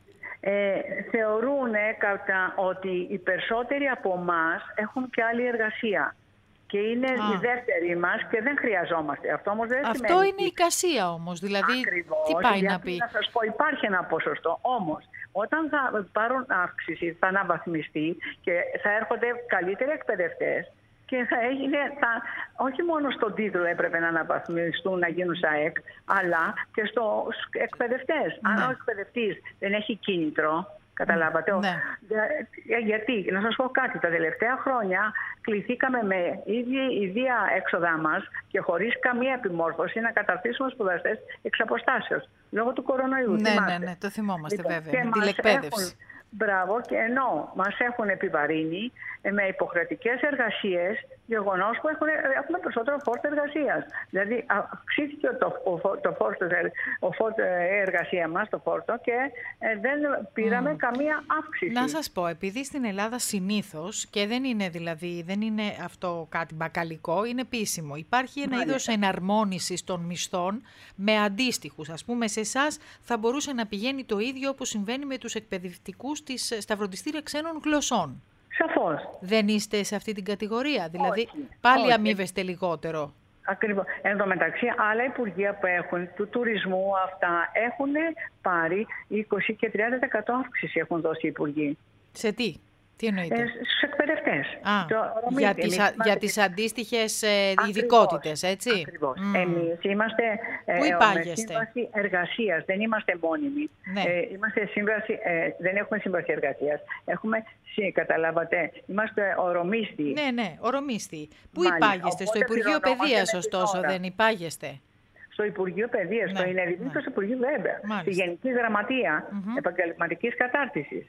Ε, θεωρούν κατά ότι οι περισσότεροι από εμάς έχουν και άλλη εργασία. Και είναι Α. οι δεύτεροι μας και δεν χρειαζόμαστε. Αυτό όμως δεν Αυτό σημαίνει... είναι η εικασία όμως. Δηλαδή, Ακριβώς, τι πάει γιατί να πει? Να σας πω, υπάρχει ένα ποσοστό. Όμως, όταν θα πάρουν αύξηση, θα αναβαθμιστεί και θα έρχονται καλύτεροι εκπαιδευτές και θα έγινε, θα, όχι μόνο στον τίτλο έπρεπε να αναβαθμιστούν, να γίνουν ΣΑΕΚ, αλλά και στους εκπαιδευτές. Ναι. Αν ο εκπαιδευτής δεν έχει κίνητρο, καταλάβατε. Ναι. Για, γιατί, να σας πω κάτι, τα τελευταία χρόνια κληθήκαμε με ίδια, ίδια έξοδά μας και χωρίς καμία επιμόρφωση να καταρτήσουμε σπουδαστές εξ αποστάσεως, λόγω του κορονοϊού. Ναι, θυμάστε. ναι, ναι, το θυμόμαστε Λοιπόν, βέβαια, και με μας τηλεκπαίδευση. έχουν- Μπράβο, και ενώ μας έχουν επιβαρύνει ε, με υποχρεωτικές εργασίες, γεγονός που έχουν, έχουμε περισσότερο φόρτο εργασίας. Δηλαδή αυξήθηκε το, ο, το φόρτο, ο φόρτο εργασία μας, το φόρτο, και ε, δεν πήραμε Mm. καμία αύξηση. Να σας πω, επειδή στην Ελλάδα συνήθως, και δεν είναι δηλαδή, δεν είναι αυτό κάτι μπακαλικό, είναι επίσημο. Υπάρχει ένα Μάλιστα. είδος εναρμόνισης των μισθών με αντίστοιχους. Ας πούμε, σε εσάς θα μπορούσε να πηγαίνει το ίδιο όπως συμβαίνει με τους εκπαιδευτικούς της, στα φροντιστήρια ξένων γλωσσών. Σαφώς. Δεν είστε σε αυτή την κατηγορία, δηλαδή Όχι, πάλι όχι. αμείβεστε λιγότερο. Ακριβώς. Εν τω μεταξύ, άλλα υπουργεία που έχουν, του τουρισμού, αυτά, έχουν πάρει είκοσι και τριάντα τοις εκατό αύξηση έχουν δώσει οι υπουργοί. Σε τι, τι εννοείτε? Ε, στους εκπαιδευτές. Α, Το Ρωμίδη, για, εμείς τις, α- είμαστε- για τις αντίστοιχες ε, Ακριβώς, ειδικότητες, έτσι. Ακριβώς. Μμ. Εμείς είμαστε ε, Πού ε, υπάγεστε? με σύμβαση εργασίας, δεν είμαστε μόνιμοι. Ναι. Ε, είμαστε σύμβαση, ε, δεν έχουμε σύμβαση εργασίας. Έχουμε, συ- καταλάβατε, είμαστε ορομίστη. Ναι, ναι, ορομίστη. Πού Μάλιστα. υπάγεστε? Στο Οπότε Υπουργείο πληρωνόμαστε Παιδείας, με την ωστόσο, ώρα. δεν υπάγεστε? Στο Υπουργείο Παιδείας, Ναι, στο ΙΝΕΔΙΒ, ναι. στο Υπουργείο βέβαια. Μάλιστα. Στη Γενική Γραμματεία Μμμ. Επαγγελματικής Κατάρτισης.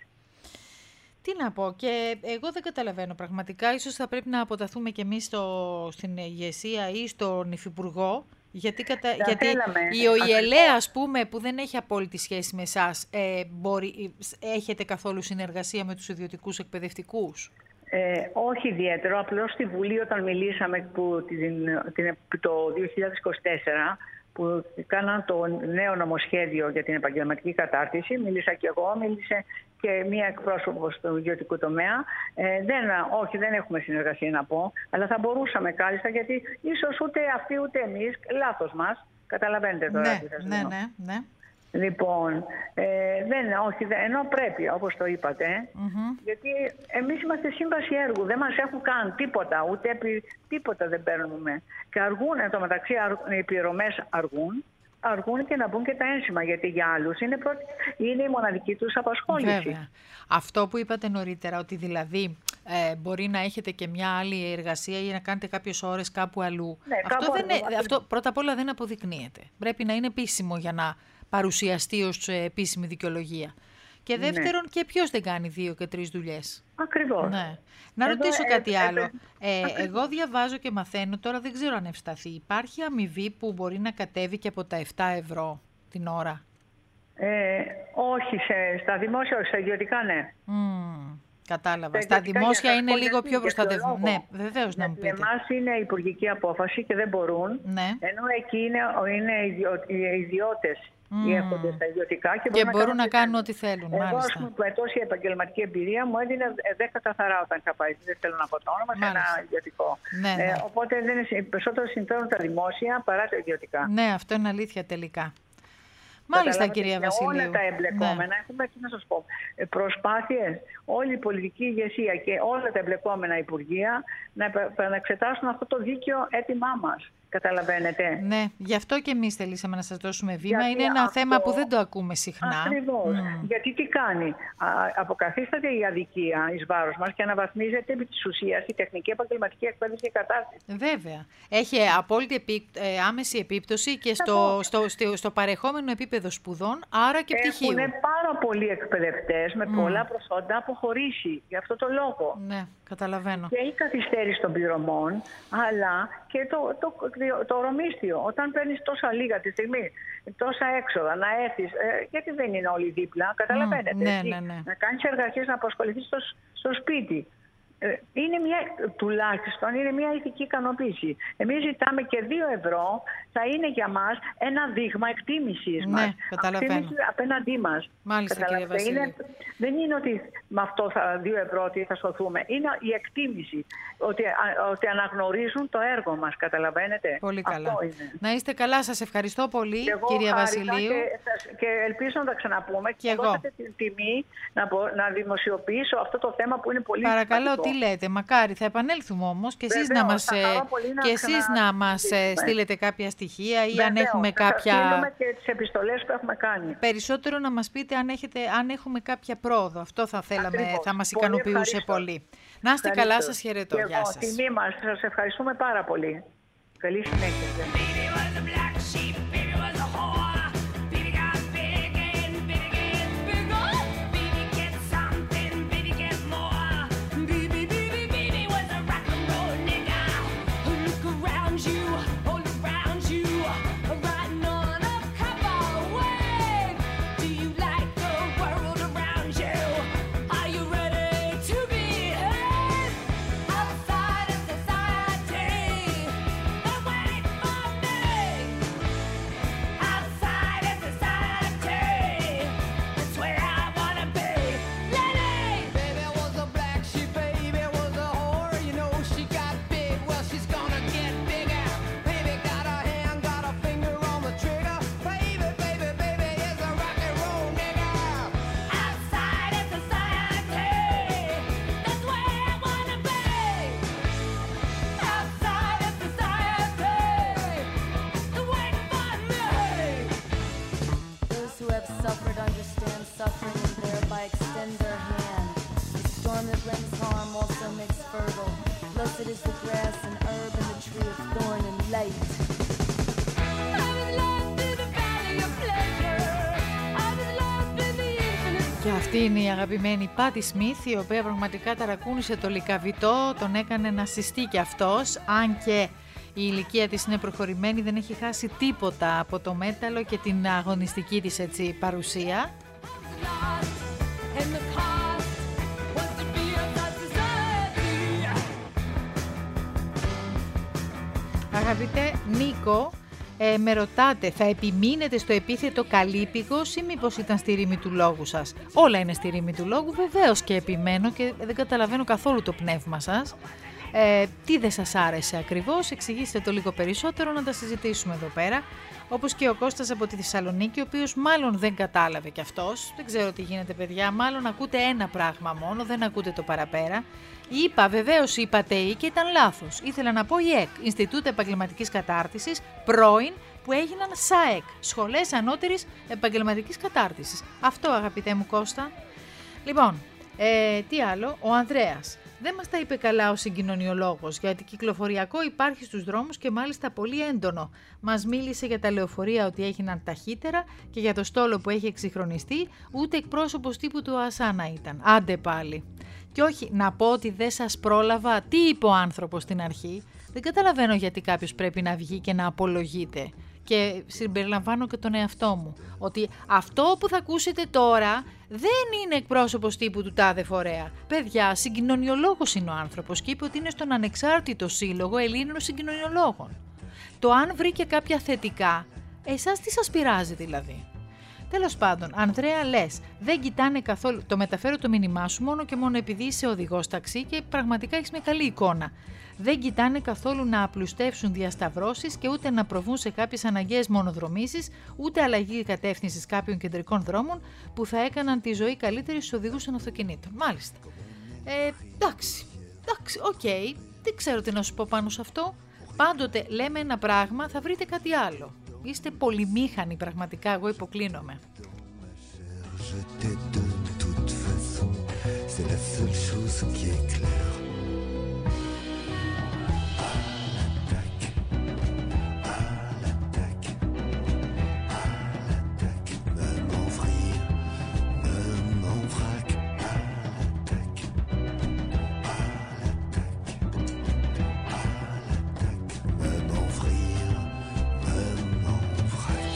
Τι να πω, και εγώ δεν καταλαβαίνω πραγματικά. Ίσως θα πρέπει να αποταθούμε κι εμείς στο, στην ηγεσία ή στον υφυπουργό. Γιατί, κατα... Θα γιατί θέλαμε, η ΟΙΕΛΕ, ακριβώς. ας πούμε, που δεν έχει απόλυτη σχέση με εσάς, ε, μπορεί, έχετε καθόλου συνεργασία με τους ιδιωτικούς εκπαιδευτικούς? Ε, όχι ιδιαίτερο, απλώς στη Βουλή όταν μιλήσαμε που την, την, το δύο χιλιάδες είκοσι τέσσερα που κάναν το νέο νομοσχέδιο για την επαγγελματική κατάρτιση, μίλησα και εγώ, μίλησε και μία εκπρόσωπος του ιδιωτικού τομέα. Ε, δεν, όχι, δεν έχουμε συνεργασία να πω, αλλά θα μπορούσαμε κάλλιστα, γιατί ίσως ούτε αυτοί ούτε εμείς, λάθος μας, καταλαβαίνετε τώρα Ναι, τι σας ναι, λέω. ναι, ναι. Λοιπόν, ε, δεν, όχι, δεν, ενώ πρέπει, όπως το είπατε, Μμμ. γιατί εμείς είμαστε σύμβαση έργου, δεν μας έχουν καν τίποτα, ούτε επί, τίποτα δεν παίρνουμε. Και αργούν, εν τω μεταξύ, αρ- οι πληρωμές αργούν, αργούν και να μπουν και τα ένσημα, γιατί για άλλους είναι, πρώτη, είναι η μοναδική τους απασχόληση. Βέβαια. Αυτό που είπατε νωρίτερα, ότι δηλαδή ε, μπορεί να έχετε και μια άλλη εργασία ή να κάνετε κάποιες ώρες κάπου αλλού. Ναι, αυτό, κάπου δεν αλλού, είναι, αυτό πρώτα απ' όλα δεν αποδεικνύεται. Πρέπει να είναι επίσημο για να παρουσιαστεί ως ε, επίσημη δικαιολογία. Και δεύτερον, και ποιος δεν κάνει δύο και τρεις δουλειές. Ακριβώς. Ναι. Να Εδώ, ρωτήσω ε, κάτι ε, άλλο. ε, Ε, ακριβώς. εγώ διαβάζω και μαθαίνω, τώρα δεν ξέρω αν ευσταθεί. Υπάρχει αμοιβή που μπορεί να κατέβει και από τα επτά ευρώ την ώρα? Ε, όχι, σε, στα δημόσια, όχι, στα ιδιωτικά ναι. Μμμ, κατάλαβα. Τα Στα ιδιωτικά, δημόσια για να είναι σας πω λίγο γιατί, πιο για ποιο προστατευμένο. Ναι, λόγο. βεβαίως να μου Γιατί πείτε. εμάς είναι υπουργική απόφαση και δεν μπορούν, Ναι. ενώ εκεί είναι, είναι idιο- οι ιδιώτες Μμμ. οι έχονται στα ιδιωτικά και, Και μπορούν να κάνουν ό,τι θέλουν, Εγώ, ας μάλιστα. πούμε, που τόση επαγγελματική εμπειρία μου έδινε δέκα καθαρά όταν είχα πάει. Δεν θέλω να πω το όνομα, σε ένα Μάλιστα. ιδιωτικό. Ναι, ναι. Ε, οπότε δεν είναι, περισσότερο συμφέρουν τα δημόσια παρά τα ιδιωτικά. Ναι, αυτό είναι αλήθεια τελικά. Μάλιστα, Καταλάβατε, κυρία και Βασιλείου. όλα τα εμπλεκόμενα, Ναι. έχουμε, τι να σας πω, ε, προσπάθειες, όλη η πολιτική ηγεσία και όλα τα εμπλεκόμενα υπουργεία να επα- επαναξετάσουν αυτό το δίκαιο αίτημά μας. Καταλαβαίνετε. Ναι, γι' αυτό και εμείς θελήσαμε να σας δώσουμε βήμα. Γιατί είναι ένα αυτό- θέμα που δεν το ακούμε συχνά. Ακριβώς. Mm. Γιατί τι κάνει. Α, αποκαθίσταται η αδικία εις βάρος μας και αναβαθμίζεται επί της ουσίας η τεχνική επαγγελματική εκπαίδευση και κατάρτιση. Βέβαια. Έχει απόλυτη επί, ε, άμεση επίπτωση και στο, στο, στο, στο παρεχόμενο επίπεδο σπουδών, άρα και πτυχίου. Έχουν πάρα πολλοί εκπαιδευτές με πολλά προσόντα αποχωρήσει για αυτό το λόγο. Ναι, καταλαβαίνω. Και η καθυστέρηση των πληρωμών, αλλά και το, το, το, το ωρομίσθιο. Όταν παίρνεις τόσα λίγα τη στιγμή, τόσα έξοδα, να έρθεις, ε, γιατί δεν είναι όλοι δίπλα, καταλαβαίνετε. ναι, έτσι. ναι, ναι. Να κάνεις εργασίες, να απασχοληθείς στο, στο σπίτι. Ε, είναι μια, τουλάχιστον είναι μια ηθική ικανοποίηση. Εμείς ζητάμε και δύο ευρώ, θα είναι για μας ένα δείγμα εκτίμησης Ναι, μας. καταλαβαίνω. Εκτίμηση απέναντί μας. Μάλιστα, κύριε Καταλαβαίνετε. Βασιλείου. Είναι, δεν είναι ότι με αυτό θα, δύο ευρώ ότι θα σωθούμε. Είναι η εκτίμηση, ότι, α, ότι αναγνωρίζουν το έργο μας. Καταλαβαίνετε. Πολύ καλά. Αυτό είναι. Να είστε καλά, σας ευχαριστώ πολύ, Και εγώ κυρία χάρηκα Βασιλείου. Και, σας- και ελπίζω να τα ξαναπούμε και, Και εγώ. δώσετε την τιμή να, μπο- να δημοσιοποιήσω αυτό το θέμα που είναι πολύ Παρακαλώ, σημαντικό. τι λέτε, μακάρι, θα επανέλθουμε όμως και εσείς Βεβαίως, να μας, θα ε, χαρώ πολύ να και εσείς να μας ε, ξανασυζητήσουμε. στείλετε κάποια στοιχεία ή Βεβαίως, αν έχουμε θα σας κάποια... στείλουμε και τις επιστολές που έχουμε κάνει. Περισσότερο να μας πείτε αν, έχετε, αν έχουμε κάποια πρόοδο. Αυτό θα θέλαμε, Ακριβώς. θα μας Πολύ ικανοποιούσε ευχαριστώ. πολύ. Να είστε Ευχαριστώ. καλά, σας χαιρετώ. Και Γεια εγώ, σας. τιμή μας. Σας ευχαριστούμε πάρα πολύ. Καλή συνέχεια. Baby was a black sheep, baby was a whore. Baby got big and baby get bigger. Baby get something, baby get more. Baby, baby, baby was a rock and roll nigga. Look around you, all around you. Riding on a copper wave. Do you like the world around you? Are you ready to be heard? Outside of society, they wait for me. Outside of society, that's where I wanna be. Lady! Baby was a black sheep, baby was a whore. You know she got big, well she's gonna get bigger. Baby got a hand, got a finger on the trigger. Baby, baby, baby is a rock and roll nigga. Outside of society, that's where I wanna be. Outside of society, they're waiting for me. Those who have suffered understand suffering and thereby extend their hand. The storm that brings harm also makes fertile. Blessed is the grass and herb and the tree of thorn and light. I was lost in the valley of pleasure. I was lost in the infinite. Και αυτή είναι η αγαπημένη Πάτι Σμιθ, η οποία πραγματικά ταρακούνησε το λυκαβητό, τον έκανε να συστεί κι αυτός, αν και η ηλικία της είναι προχωρημένη, δεν έχει χάσει τίποτα από το μέταλλο και την αγωνιστική της έτσι παρουσία. Lost, and the cost was to be of that society. Αγαπητέ Νίκο, ε, με ρωτάτε, θα επιμείνετε στο επίθετο καλύπικος ή μήπως ήταν στη ρήμη του λόγου σας? Όλα είναι στη ρήμη του λόγου, βεβαίως και επιμένω και δεν καταλαβαίνω καθόλου το πνεύμα σας. Ε, τι δεν σας άρεσε ακριβώς, εξηγήστε το λίγο περισσότερο να τα συζητήσουμε εδώ πέρα. Όπως και ο Κώστας από τη Θεσσαλονίκη, ο οποίος μάλλον δεν κατάλαβε κι αυτός. Δεν ξέρω τι γίνεται παιδιά, μάλλον ακούτε ένα πράγμα μόνο, δεν ακούτε το παραπέρα. Είπα, βεβαίως είπατε ή και ήταν λάθος. Ήθελα να πω ΙΕΚ, Ινστιτούτο Επαγγελματικής Κατάρτισης, πρώην, που έγιναν ΣΑΕΚ, Σχολές Ανώτερης Επαγγελματικής Κατάρτισης. Αυτό αγαπητέ μου Κώστα. Λοιπόν, ε, τι άλλο, ο Ανδρέας. Δεν μας τα είπε καλά ο συγκοινωνιολόγος, γιατί κυκλοφοριακό υπάρχει στους δρόμους και μάλιστα πολύ έντονο. Μας μίλησε για τα λεωφορεία ότι έγιναν ταχύτερα και για το στόλο που έχει εξυγχρονιστεί, ούτε εκπρόσωπος τύπου του ΑΣΑΝΑ ήταν. Άντε πάλι. Και όχι, να πω ότι δεν σας πρόλαβα, τι είπε ο άνθρωπος στην αρχή. Δεν καταλαβαίνω γιατί κάποιος πρέπει να βγει και να απολογείται. Και συμπεριλαμβάνω και τον εαυτό μου, ότι αυτό που θα ακούσετε τώρα δεν είναι εκπρόσωπος τύπου του τάδε φορέα. Παιδιά, συγκοινωνιολόγος είναι ο άνθρωπος και είπε ότι είναι στον ανεξάρτητο σύλλογο Ελλήνων συγκοινωνιολόγων. Το αν βρήκε κάποια θετικά, εσάς τι σας πειράζει δηλαδή? Τέλος πάντων, Ανδρέα, λες, δεν κοιτάνε καθόλου. Το μεταφέρω το μήνυμά σου μόνο και μόνο επειδή είσαι οδηγός ταξί και πραγματικά έχεις μια καλή εικόνα. Δεν κοιτάνε καθόλου να απλουστεύσουν διασταυρώσεις και ούτε να προβούν σε κάποιες αναγκαίες μονοδρομήσεις, ούτε αλλαγή κατεύθυνσης κάποιων κεντρικών δρόμων που θα έκαναν τη ζωή καλύτερη στους οδηγούς των αυτοκινήτων. Μάλιστα. Ε, εντάξει, εντάξει, οκ, okay. Δεν ξέρω τι να σου πω πάνω σε αυτό. Πάντοτε λέμε ένα πράγμα, θα βρείτε κάτι άλλο. Είστε πολυμήχανοι πραγματικά, εγώ υποκλίνομαι. Je t'aime de toute façon, c'est la seule chose qui est claire. À l'attaque, à l'attaque, à l'attaque, même en vrille, même en vrac. À l'attaque, à l'attaque, à l'attaque, même en vrille, même en vrac.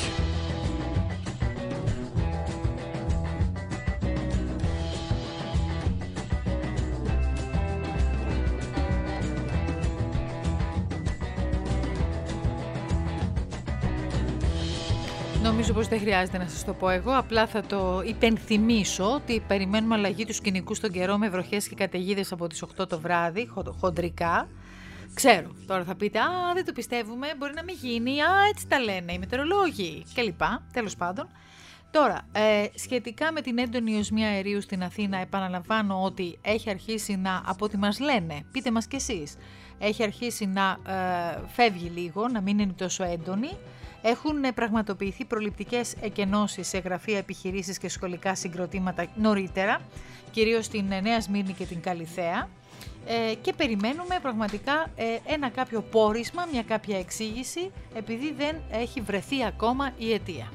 Νομίζω πως δεν χρειάζεται να σας το πω εγώ, απλά θα το υπενθυμίσω ότι περιμένουμε αλλαγή του σκηνικού στον καιρό με βροχές και καταιγίδες από τις οκτώ το βράδυ, χο- χοντρικά. Ξέρω, τώρα θα πείτε, α, δεν το πιστεύουμε, μπορεί να μην γίνει, α, έτσι τα λένε οι μετεωρολόγοι κλπ. Τέλος πάντων. Τώρα, ε, σχετικά με την έντονη οσμία αερίου στην Αθήνα, επαναλαμβάνω ότι έχει αρχίσει να, από ό,τι μας λένε, πείτε μας κι εσείς, έχει αρχίσει να ε, φεύγει λίγο, να μην είναι τόσο έντονη. Έχουν πραγματοποιηθεί προληπτικές εκενώσεις σε γραφεία, επιχειρήσεις και σχολικά συγκροτήματα νωρίτερα, κυρίως στην Νέα Σμύρνη και την Καλιθέα, ε, και περιμένουμε πραγματικά ε, ένα κάποιο πόρισμα, μια κάποια εξήγηση, επειδή δεν έχει βρεθεί ακόμα η αιτία.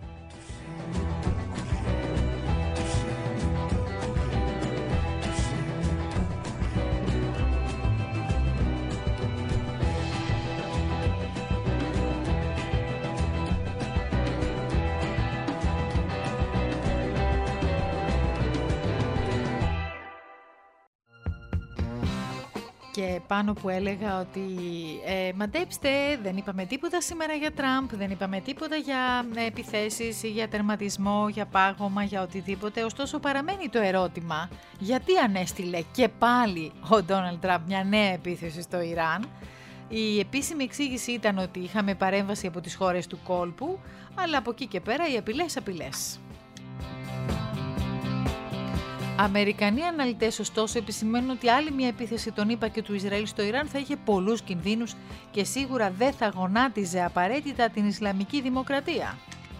Και πάνω που έλεγα ότι ε, μαντέψτε, δεν είπαμε τίποτα σήμερα για Τραμπ, δεν είπαμε τίποτα για ε, επιθέσεις ή για τερματισμό, για πάγωμα, για οτιδήποτε. Ωστόσο παραμένει το ερώτημα, γιατί ανέστειλε και πάλι ο Ντόναλντ Τραμπ μια νέα επίθεση στο Ιράν. Η επίσημη εξήγηση ήταν ότι είχαμε παρέμβαση από τις χώρες του κόλπου, αλλά από εκεί και πέρα οι απειλές απειλές. Αμερικανοί αναλυτές ωστόσο επισημαίνουν ότι άλλη μια επίθεση των ΗΠΑ και του Ισραήλ στο Ιράν θα είχε πολλούς κινδύνους και σίγουρα δεν θα γονάτιζε απαραίτητα την Ισλαμική Δημοκρατία.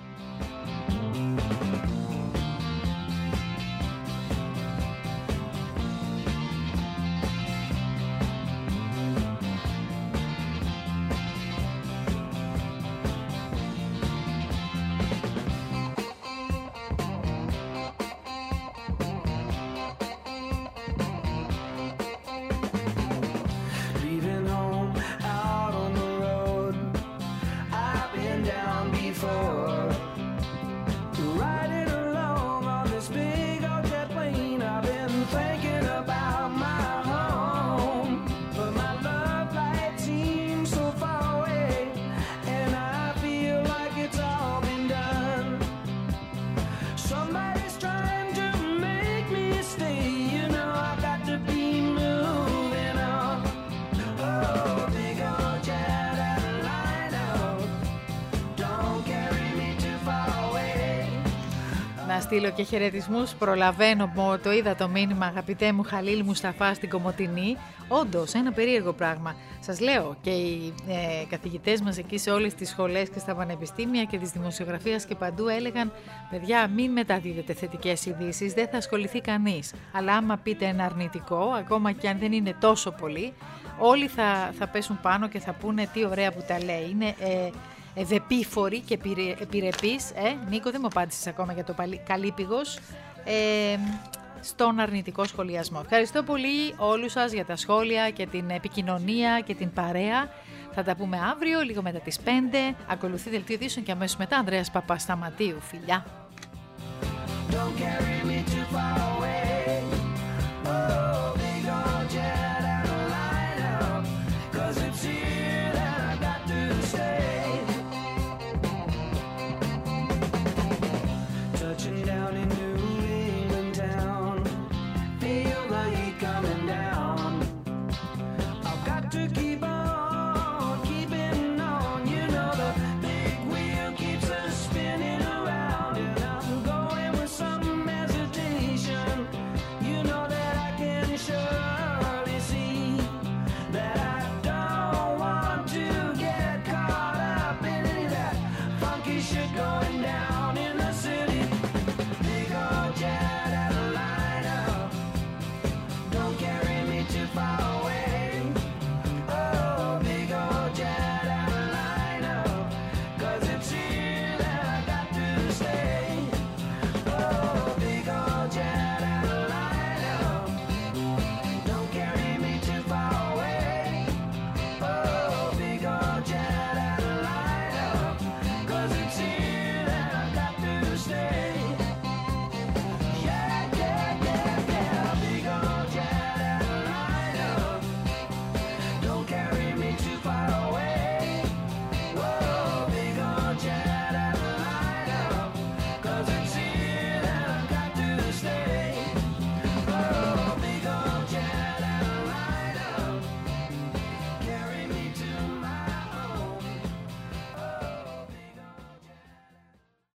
Να στείλω και χαιρετισμούς, προλαβαίνω, το είδα το μήνυμα, αγαπητέ μου Χαλίλ Μουσταφά στην Κομοτηνή. Όντως, ένα περίεργο πράγμα. Σας λέω, και οι ε, καθηγητές μας εκεί σε όλες τις σχολές και στα πανεπιστήμια και της δημοσιογραφίας και παντού έλεγαν, παιδιά, μην μεταδίδετε θετικές ειδήσεις, δεν θα ασχοληθεί κανείς. Αλλά άμα πείτε ένα αρνητικό, ακόμα και αν δεν είναι τόσο πολύ, όλοι θα, θα πέσουν πάνω και θα πούνε τι ωραία που τα λέει. Είναι ε, ευεπίφοροι και επιρρεπείς. Ε, Νίκο, δεν μου απάντησες ακόμα για το καλύπηγος. Ε, στον αρνητικό σχολιασμό. Ευχαριστώ πολύ όλους σας για τα σχόλια και την επικοινωνία και την παρέα. Θα τα πούμε αύριο, λίγο μετά τις πέντε. Ακολουθεί δελτίο ειδήσεων και αμέσως μετά Ανδρέας Παπασταματίου. Φιλιά! Don't carry me